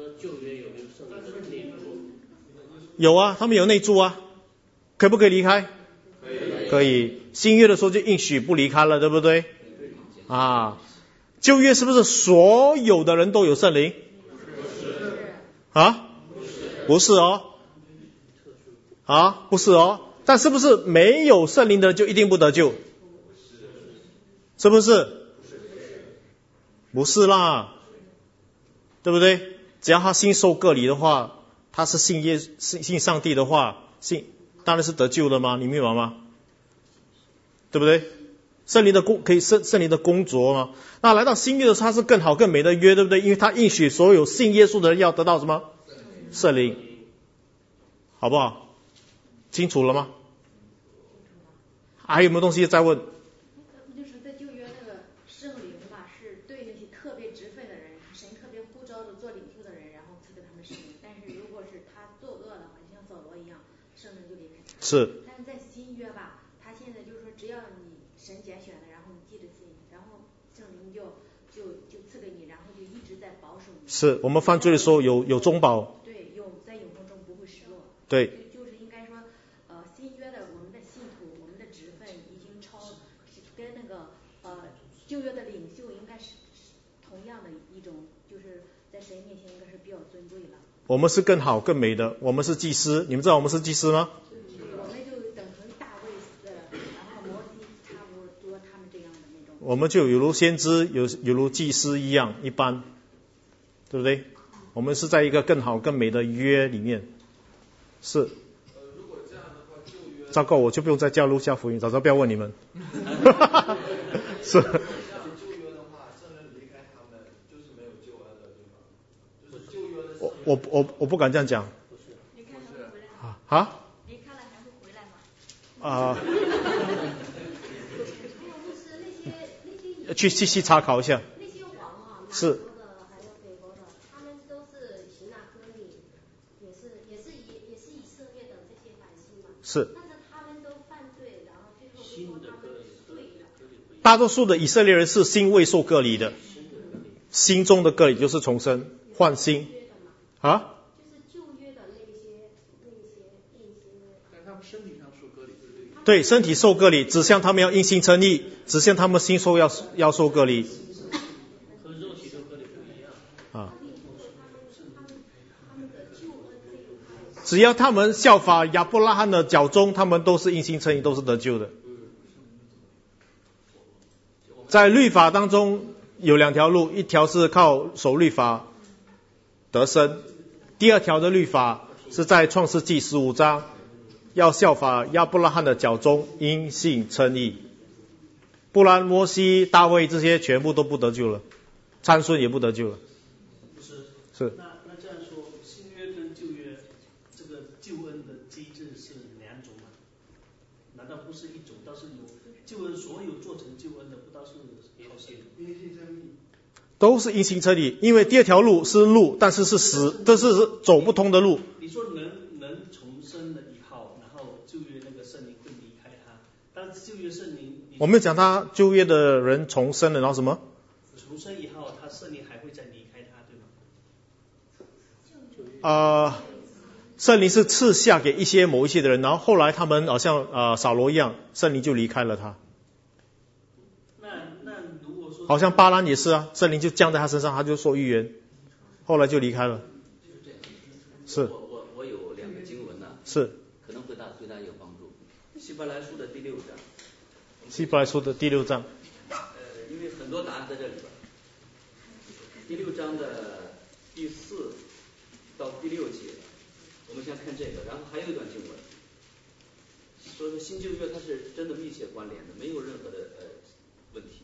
Speaker 1: 有啊，他们有内住啊，可不可以离开？可以。可以。新约的时候就应许不离开了，对不对？啊，旧约是不是所有的人都有圣灵？啊？不是哦。啊，不是哦，但是不是没有圣灵的人就一定不得救？是不是？不是啦，对不对？只要他信受割礼的话，他是信耶信信上帝的话，信当然是得救的嘛，你明白吗？对不对？圣灵的工可以圣圣灵的工作嘛。那来到新约的时候，它是更好更美的约，对不对？因为他应许所有信耶稣的人要得到什么？圣灵，好不好？清楚了吗？还有没有东西再问？
Speaker 11: 就是在旧约那个圣灵吧，是对那些特别职分的人，神特别呼召的做领袖的人，然后赐给他们圣灵。但是如果是他作恶的话，像扫罗一样，圣灵就离开他。
Speaker 1: 是。
Speaker 11: 但是在新约吧，他现在就是说，只要你神拣选了，然后你记着信，然后圣灵就就就赐给你，然后就一直在保守你。
Speaker 1: 是我们犯罪的时候有有中保。
Speaker 11: 对，有在永恒中不会失落。
Speaker 1: 对。
Speaker 11: 旧约的领袖应该是同样的一种，就是在神面前应该是比较尊贵了。
Speaker 1: 我们是更好更美的，我们是祭司，你们知道我们是祭司吗？
Speaker 11: 我们就等同大卫的，然后摩西差不多他们这样的那种。
Speaker 1: 我们就有如先知，有有如祭司一样一般，对不对？我们是在一个更好更美的约里面，是。糟糕，我就不用再叫路加福音，早知道不要问你们。是。我我我我不敢这样讲。啊？
Speaker 11: 离开了还会回来吗？
Speaker 1: 啊。去细细查考一下。
Speaker 12: 那些王啊，
Speaker 1: 是。
Speaker 12: 南国的还有北国的，他们都是行纳割礼，也是也是以也是以色列的这些百姓嘛。
Speaker 1: 是。
Speaker 12: 但是他们都犯罪，然后最后说他们罪了。
Speaker 1: 大多数的以色列人是心未受割礼的，心中的割礼就是重生换心啊。
Speaker 12: 就是旧约的那些那些那些。
Speaker 5: 但他们身体上受割礼，
Speaker 1: 对，身体受割礼，指向他们要因信称义，指向他们心受要要受割礼。
Speaker 3: 和肉体受割礼不一样。
Speaker 1: 啊。只要他们效法亚伯拉罕的脚中，他们都是因信称义，都是得救的。在律法当中有两条路，一条是靠守律法得生，第二条的律法是在创世纪十五章，要效法亚伯拉罕的脚中，因信称义，不然摩西、大卫这些全部都不得救了，参孙也不得救了。
Speaker 3: 不是。
Speaker 1: 是。
Speaker 3: 那那这样说，新约跟旧约这个救恩的机制是两种吗？难道不是一种？倒是有救恩，所有做成救恩的，不倒是靠信。
Speaker 5: 因信称义。
Speaker 1: 都是因信称义，因为第二条路是路，但是是死，这是走不通的路。
Speaker 3: 你说人人重生了以后，然后旧约那个圣灵会离开他，但是旧约圣灵，
Speaker 1: 我们讲他旧约的人重生了，然后什么？
Speaker 3: 重生以后，他圣灵还会再离开他，对吗？
Speaker 1: 呃，圣灵是赐下给一些某一些的人，然后后来他们好像呃扫罗一样，圣灵就离开了他。好像巴兰也是啊，圣灵就降在他身上，他就说预言，后来就离开了。是。
Speaker 6: 我我我有
Speaker 1: 是。
Speaker 6: 可能会大对他有帮助。希伯来书的第六章。
Speaker 1: 希伯来书的第六章。
Speaker 6: 呃，因为很多答案在这里边。第六章的第四到第六节，我们先看这个，然后还有一段经文，所以说新旧约它是真的密切关联的，没有任何的呃问题。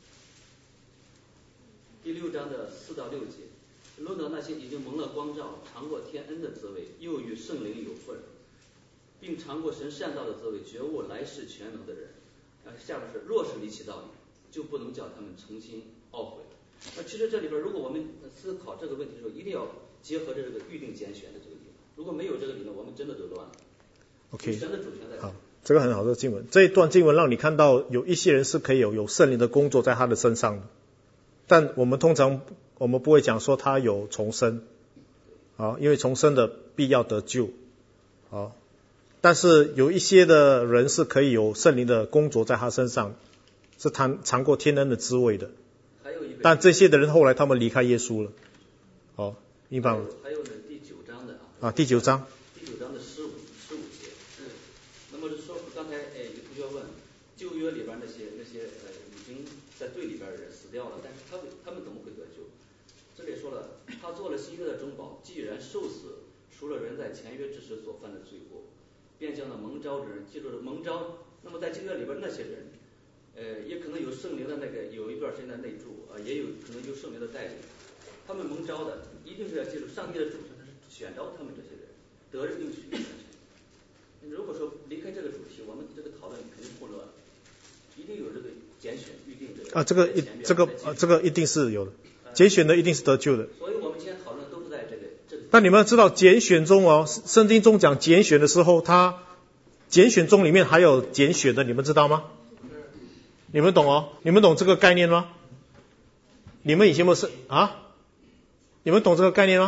Speaker 6: 第六章的四到六节，论到那些已经蒙了光照、尝过天恩的滋味，又与圣灵有份，并尝过神善道的滋味，觉悟来世全能的人。啊，下边是若是离弃道理，就不能叫他们重新懊悔。那其实这里边，如果我们思考这个问题的时候，一定要结合这个预定拣选的这个地方。如果没有这个理论，我们真的就乱了。
Speaker 1: OK，
Speaker 6: 神的主权在。
Speaker 1: 好，这个很好，这个经文，这一段经文让你看到有一些人是可以有有圣灵的工作在他的身上的，但我们通常我们不会讲说他有重生，啊，因为重生的必要得救，啊，但是有一些的人是可以有圣灵的工作在他身上，是尝尝过天恩的滋味的。但这些的人后来他们离开耶稣了，哦，明白吗？
Speaker 6: 还有呢，第九章的啊。
Speaker 1: 啊，第九章。
Speaker 6: 第九章的十五十五节，嗯，那么就说刚才哎，有同学问，旧约里边那些那些呃已经在罪里边的人死掉了，但是他们他们怎么会得救？这里说了，他做了新约的中保，既然受死，赎了人在前约之时所犯的罪过，便将那蒙召之人记住了蒙召。那么在旧约里边那些人。呃，也可能有圣灵的那个有一段时间的内住啊、呃，也有可能有圣灵的带领。他们蒙召的，一定是要记住上帝的主权，他是选召他们这些人，得人应许的。如果说离开这个主题，我们这个讨论肯定混乱，一定有这个拣选预定的。
Speaker 1: 啊，这个一这个啊这个一定是有的，拣选的一定是得救的。
Speaker 6: 所以我们今天讨论都是在这个这个。
Speaker 1: 但你们要知道，拣选中哦，圣经中讲拣选的时候，它拣选中里面还有拣选的，你们知道吗？你们懂哦？你们懂这个概念吗？你们以前不是啊？你们懂这个概念吗？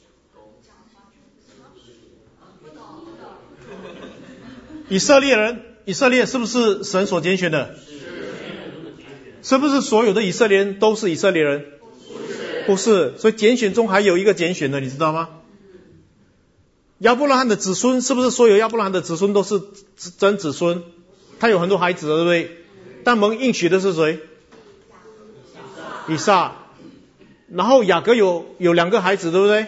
Speaker 1: 以色列人，以色列是不是神所拣选的？是不是所有的以色列人都是以色列人？不是，所以拣选中还有一个拣选的，你知道吗？亚伯拉罕的子孙是不是所有亚伯拉罕的子孙都是真子孙？他有很多孩子，对不对？但蒙应许的是谁？以撒。然后雅各有有两个孩子，对不对？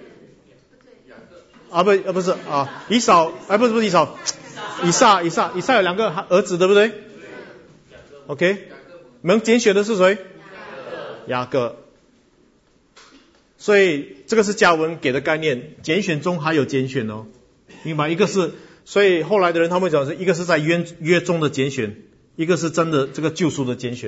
Speaker 1: 啊不啊不是啊，以扫啊不是不是以扫，以撒以撒以撒有两个儿子，对不对 ？OK， 蒙拣选的是谁？雅各。所以这个是加文给的概念，拣选中还有拣选哦，明白？一个是，所以后来的人他们讲是一个是在约约中的拣选。一个是真的这个救赎的拣选，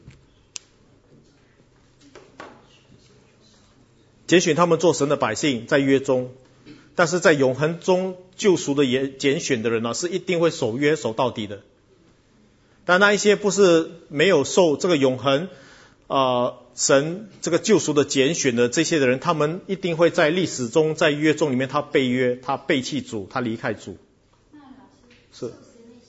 Speaker 1: 拣选他们做神的百姓，在约中，但是在永恒中救赎的也拣选的人呢、啊，是一定会守约守到底的。但那一些不是没有受这个永恒啊、呃、神这个救赎的拣选的这些的人，他们一定会在历史中在约中里面他背约，他背弃主，他离开主。
Speaker 11: 那老师
Speaker 1: 是。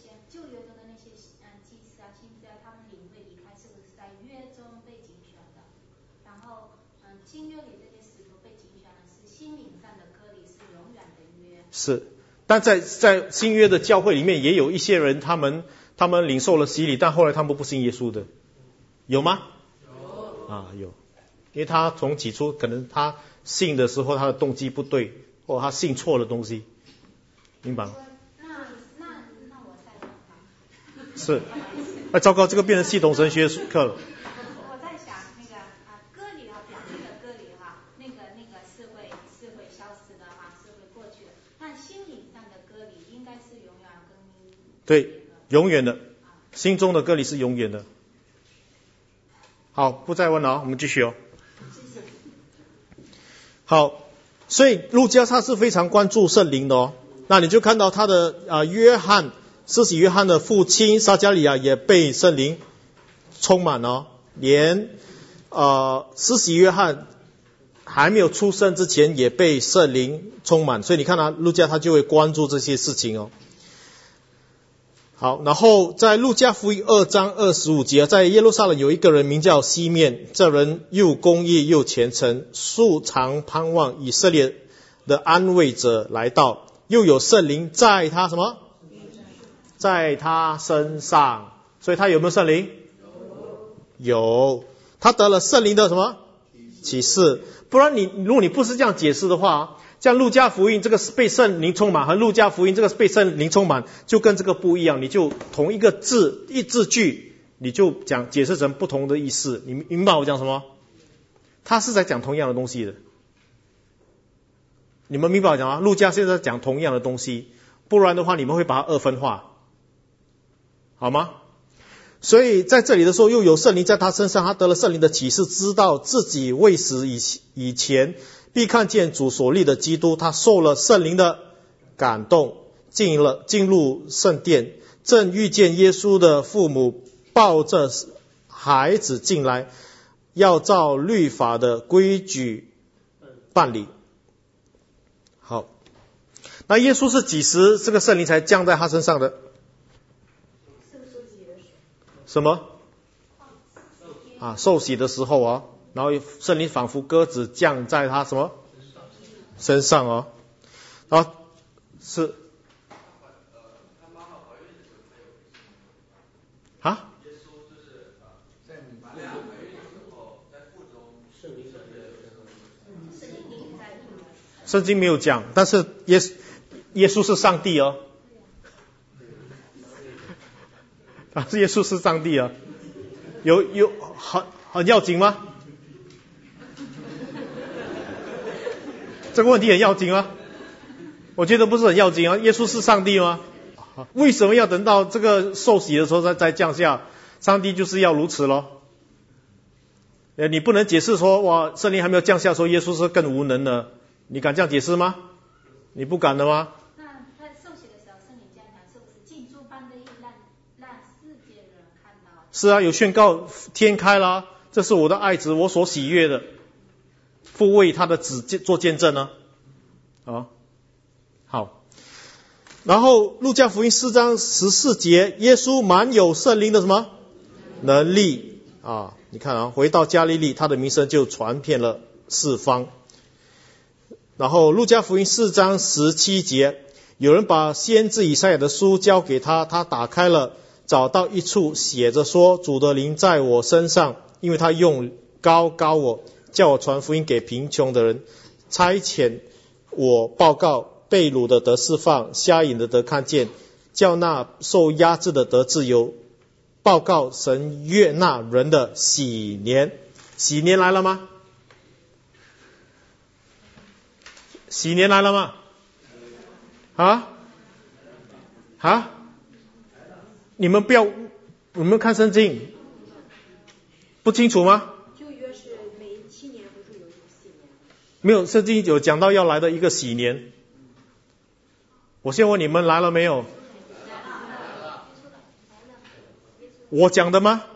Speaker 1: 是，但在在新约的教会里面，也有一些人，他们他们领受了洗礼，但后来他们不信耶稣的，有吗？有啊，有，因为他从起初可能他信的时候，他的动机不对，或者他信错了东西，明白吗？
Speaker 11: 那那那我再问哈。
Speaker 1: 是，哎，糟糕，这个变成系统神学课了。
Speaker 11: 我在想那个啊，割礼啊，表面的割礼哈，那个那个是会是会消失的哈，是会过去的。但心灵上的割礼应该是永远跟
Speaker 1: 对，永远的，心中的割礼是永远的。好，不再问了，我们继续哦。好，所以路加他是非常关注圣灵的哦。那你就看到他的啊、呃，约翰，施洗约翰的父亲撒迦利亚也被圣灵充满哦，连呃施洗约翰还没有出生之前也被圣灵充满，所以你看啊，路加他就会关注这些事情哦。好，然后在路加福音二章二十五节，在耶路撒冷有一个人名叫西面，这人又公义又虔诚，素常盼望以色列的安慰者来到， 又有圣灵在他什么？在他身上。所以他有没有圣灵？有。他得了圣灵的什么？启示。不然你如果你不是这样解释的话，像路加福音这个是被圣灵充满，和路加福音这个是被圣灵充满，就跟这个不一样。你就同一个字一字句，你就讲解释成不同的意思。你明白我讲什么？他是在讲同样的东西的。你们明白我讲吗？路加现在讲同样的东西，不然的话你们会把它二分化，好吗？所以在这里的时候，又有圣灵在他身上，他得了圣灵的启示，知道自己未死以以前必看见主所立的基督。他受了圣灵的感动，进了进入圣殿，正遇见耶稣的父母抱着孩子进来，要照律法的规矩办理。好，那耶稣是几时这个圣灵才降在他身上的？什么？啊，受洗的时候啊，然后圣灵仿佛鸽子降在他什么身上哦，然后是啊？圣经没有讲，但是耶稣耶稣是上帝哦。啊，是耶稣是上帝啊，有有很很要紧吗？这个问题很要紧吗？我觉得不是很要紧啊。耶稣是上帝吗？为什么要等到这个受洗的时候再再降下？上帝就是要如此咯。呃，你不能解释说哇，圣灵还没有降下，说耶稣是更无能的，你敢这样解释吗？你不敢的吗？是啊，有宣告天开了，这是我的爱子，我所喜悦的，父为他的子做见证呢。啊，好。然后路加福音四章十四节，耶稣满有圣灵的什么能力啊？你看啊，回到加利利，他的名声就传遍了四方。然后路加福音四章十七节，有人把先知以赛亚的书交给他，他打开了，找到一处写着说，主的灵在我身上，因为他用膏膏我，叫我传福音给贫穷的人，差遣我报告被掳的得释放，瞎眼的得看见，叫那受压制的得自由，报告神悦纳人的喜年。喜年来了吗？喜年来了吗？啊啊！你们不要，你们看圣经，不清楚吗？
Speaker 11: 旧约是每七年不是有一个喜年？
Speaker 1: 没有，圣经有讲到要来的一个喜年。我先问你们来了没有？我讲的吗？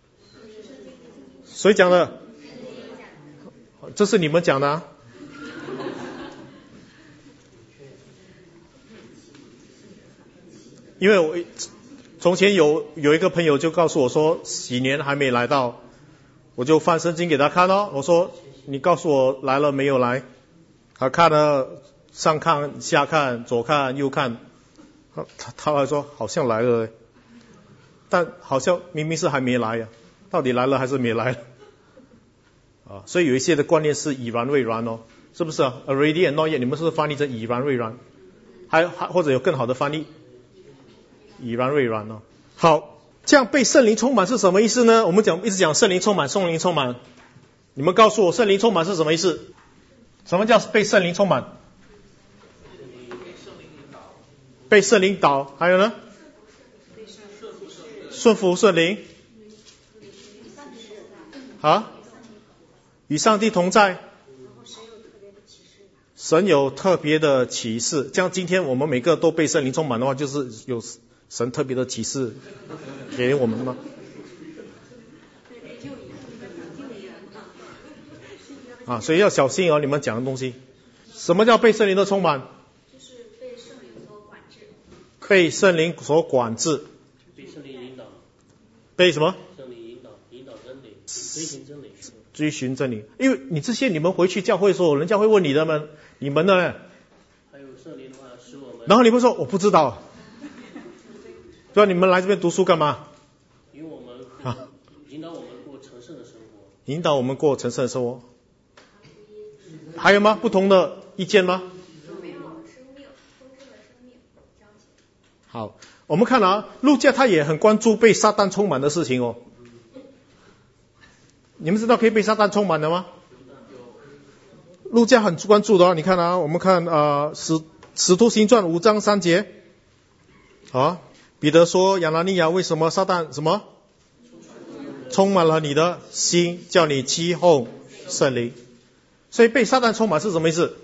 Speaker 1: 谁讲的？这是你们讲的啊。因为我从前有有一个朋友就告诉我说喜年还没来到，我就翻圣经给他看咯。我说你告诉我来了没有来？他看了上看下看左看右看，他他还说好像来了，但好像明明是还没来呀、啊，到底来了还是没来了？啊，所以有一些的观念是已然未然哦，是不是啊 ？Already and not yet， 你们是不是翻译成已然未然？还还或者有更好的翻译？已然未然哦。好，这样被圣灵充满是什么意思呢？我们讲一直讲圣灵充满，圣灵充满。你们告诉我，圣灵充满是什么意思？什么叫被圣灵充满？被圣灵导，还有呢？顺服圣灵。啊？与上帝同在。神有特别的启示，这样今天我们每个都被圣灵充满的话，就是有神特别的启示给我们吗？啊，所以要小心哦，你们讲的东西。什么叫被圣灵的充满？
Speaker 11: 就是被圣灵所管制。
Speaker 1: 被圣灵所管制。
Speaker 3: 被圣灵引导。
Speaker 1: 被什么？
Speaker 3: 圣灵引导，引导真理，追寻真理。
Speaker 1: 追寻真理，因为你这些你们回去教会的时候，人家会问你的们，你们的呢？
Speaker 3: 还有圣灵的话，使我
Speaker 1: 然后你不说我不知道，对吧？你们来这边读书干嘛？
Speaker 3: 因为我们
Speaker 1: 啊，
Speaker 3: 引导我们过成圣的生活。
Speaker 1: 引导我们过成圣的生活。还有吗？不同的意见吗？好，我们看啊，路加他也很关注被撒旦充满的事情哦。你们知道可以被撒旦充满的吗？路加很关注的哦。你看啊，我们看啊，使使徒行传五章三节，啊，彼得说亚拿尼亚，为什么撒旦什么充满了你的心，叫你欺哄圣灵？所以被撒旦充满是什么意思？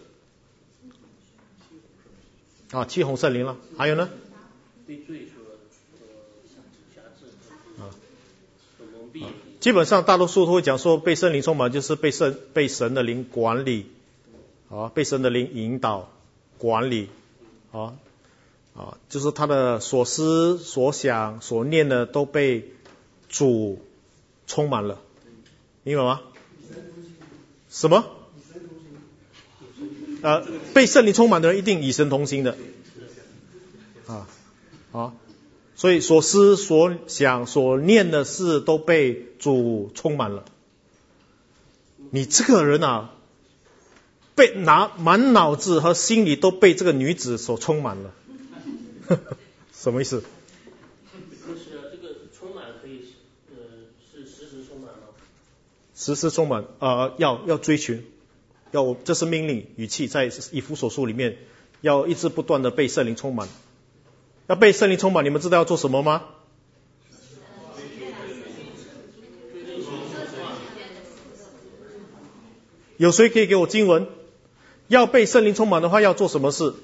Speaker 1: 啊，欺哄圣灵了。还有呢？
Speaker 3: 被罪所辖制，
Speaker 1: 啊，
Speaker 3: 所蒙蔽。
Speaker 1: 基本上大多数都会讲说，被圣灵充满就是被圣被神的灵管理，啊，被神的灵引导管理，啊啊，就是他的所思所想所念的都被主充满了，明白吗？什么？呃，被圣灵充满的人一定与神同心的，啊啊，所以所思所想所念的事都被主充满了。你这个人啊，被拿满脑子和心里都被这个女子所充满了，什么意思？
Speaker 3: 就是这个充满可以呃是时时充满吗？
Speaker 1: 时时充满，呃，要要追寻。要，这是命令语气，在以弗所书里面，要一直不断的被圣灵充满。要被圣灵充满，你们知道要做什么吗？有谁可以给我经文？要被圣灵充满的话，要做什么事？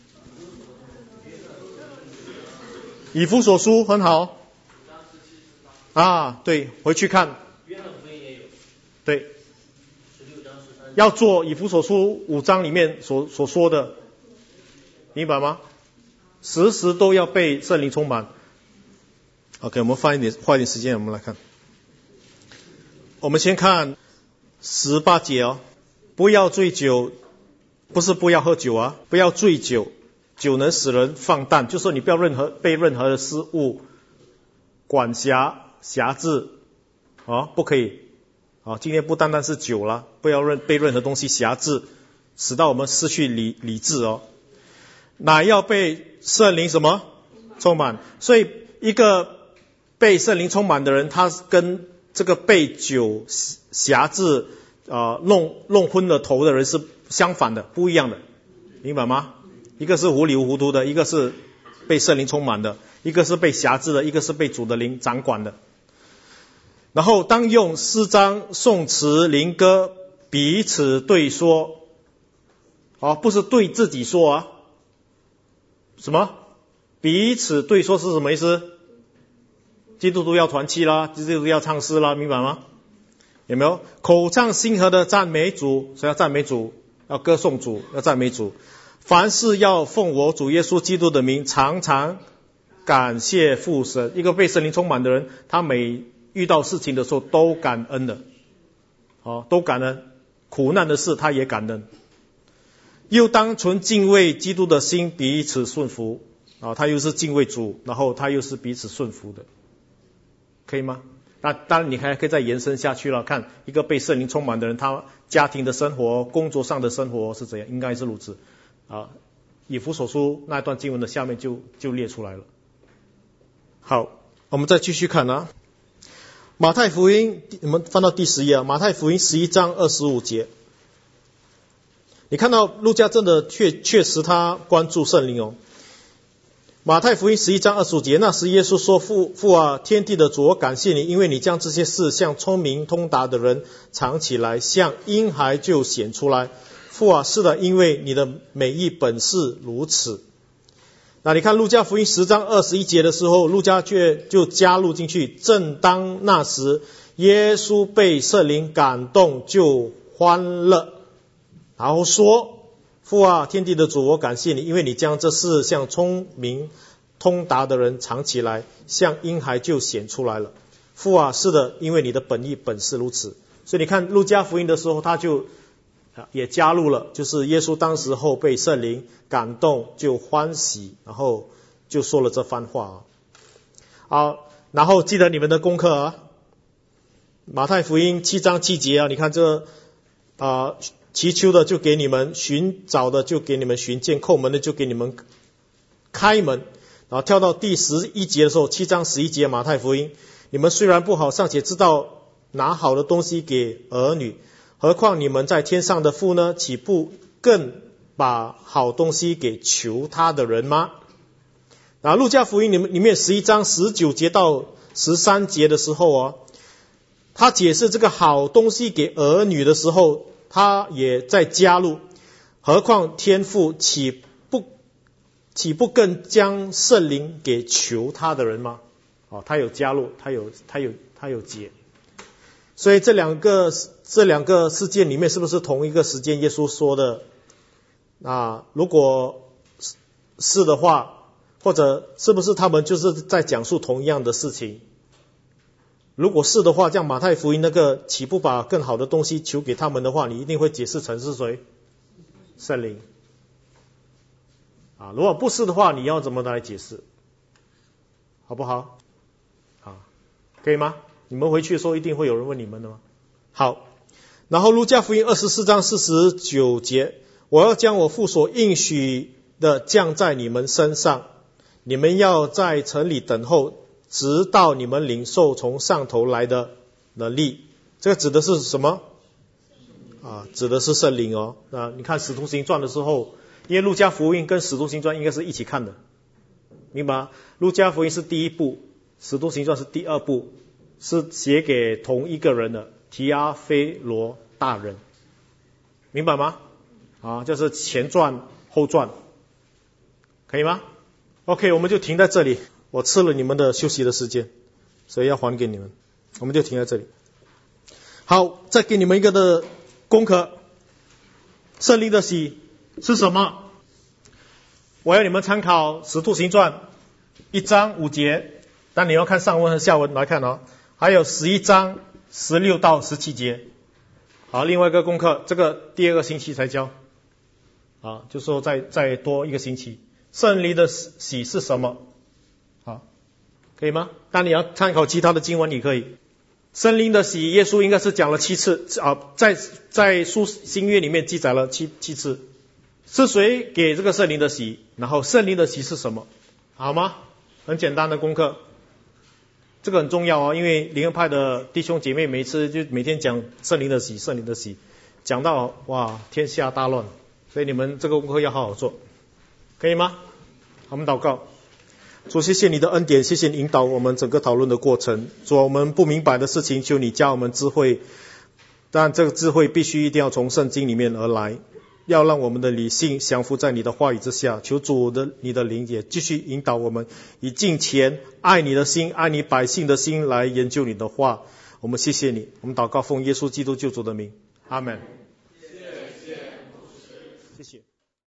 Speaker 1: 以弗所书很好。啊，对，回去看。对。要做以弗所书五章里面所所说的，明白吗？时时都要被圣灵充满。OK， 我们花一点花一点时间，我们来看。我们先看十八节哦，不要醉酒，不是不要喝酒啊，不要醉酒，酒能使人放荡，就是说你不要任何被任何的事物管辖辖制啊，不可以。啊，今天不单单是酒了，不要任被任何东西辖制，使到我们失去理理智哦。乃要被圣灵什么充满？所以一个被圣灵充满的人，他跟这个被酒辖制啊、呃、弄弄昏了头的人是相反的，不一样的，明白吗？一个是糊里糊涂的，一个是被圣灵充满的，一个是被辖制的，一个是被主的灵掌管的。然后当用诗章、颂词、灵歌彼此对说，哦，不是对自己说啊，什么？彼此对说是什么意思？基督徒要团契啦，基督徒要唱诗啦，明白吗？有没有？口唱心和的赞美主，所以要赞美主，要歌颂主，要赞美主。凡事要奉我主耶稣基督的名，常常感谢父神。一个被圣灵充满的人，他每遇到事情的时候都感恩的，哦，都感恩，苦难的事他也感恩。又当存敬畏基督的心彼此顺服，啊，他又是敬畏主，然后他又是彼此顺服的，可以吗？那当然你还可以再延伸下去了，看一个被圣灵充满的人，他家庭的生活、工作上的生活是怎样，应该是如此啊。以弗所书那段经文的下面就就列出来了。好，我们再继续看啊。马太福音，我们翻到第十页啊，马太福音十一章二十五节，你看到路加真的确确实他关注圣灵哦。马太福音十一章二十五节，那时耶稣说：父父啊，天地的主，我感谢你，因为你将这些事向聪明通达的人藏起来，向婴孩就显出来。父啊，是的，因为你的美意本是如此。那你看路加福音十章二十一节的时候，路加却就加入进去，正当那时，耶稣被圣灵感动，就欢乐，然后说：父啊，天地的主，我感谢你，因为你将这事向聪明通达的人藏起来，向婴孩就显出来了。父啊，是的，因为你的本意本是如此。所以你看路加福音的时候，他就也加入了，就是耶稣当时候被圣灵感动，就欢喜，然后就说了这番话。好，然后记得你们的功课啊，马太福音七章七节啊，你看这啊、呃，祈求的就给你们，寻找的就给你们寻见，叩门的就给你们开门。然后跳到第十一节的时候，七章十一节马太福音，你们虽然不好，尚且知道拿好的东西给儿女，何况你们在天上的父呢？岂不更把好东西给求他的人吗？然后路加福音里面里面十一章十九节到十三节的时候哦，他解释这个好东西给儿女的时候，他也在加入，何况天父岂不岂不更将圣灵给求他的人吗？哦，他有加入，他有他有他有解。所以这两个这两个事件里面是不是同一个时间耶稣说的？啊，如果是的话，或者是不是他们就是在讲述同样的事情？如果是的话，这样马太福音那个岂不把更好的东西求给他们的话，你一定会解释成是谁？圣灵。啊，如果不是的话，你要怎么来解释？好不好？啊，可以吗？你们回去的时候一定会有人问你们的吗？好，然后路加福音二十四章四十九节，我要将我父所应许的降在你们身上，你们要在城里等候，直到你们领受从上头来的能力。这个指的是什么？啊，指的是圣灵哦。啊，你看使徒行传的时候，因为路加福音跟使徒行传应该是一起看的，明白吗？路加福音是第一部，使徒行传是第二部，是写给同一个人的，提阿非罗大人，明白吗？啊，就是前传后传，可以吗 ？OK， 我们就停在这里。我吃了你们的休息的时间，所以要还给你们，我们就停在这里。好，再给你们一个的功课，圣灵的喜是什么？我要你们参考使徒行传一章五节，但你要看上文和下文来看哦。还有十一章十六到十七节。好，另外一个功课，这个第二个星期才教，啊，就说再再多一个星期。圣灵的喜是什么？好，可以吗？但你要参考其他的经文，你可以。圣灵的喜，耶稣应该是讲了七次啊，在在书新约里面记载了七七次。是谁给这个圣灵的喜？然后圣灵的喜是什么？好吗？很简单的功课。这个很重要哦，因为灵恩派的弟兄姐妹每次就每天讲圣灵的喜，圣灵的喜，讲到哇天下大乱，所以你们这个功课要好好做，可以吗？我们祷告。主，谢谢你的恩典，谢谢你引导我们整个讨论的过程。主，我们不明白的事情，求你教我们智慧，但这个智慧必须一定要从圣经里面而来，要让我们的理性降服在你的话语之下。求主的你的灵也继续引导我们，以敬虔爱你的心，爱你百姓的心来研究你的话。我们谢谢你，我们祷告奉耶稣基督救主的名，阿们。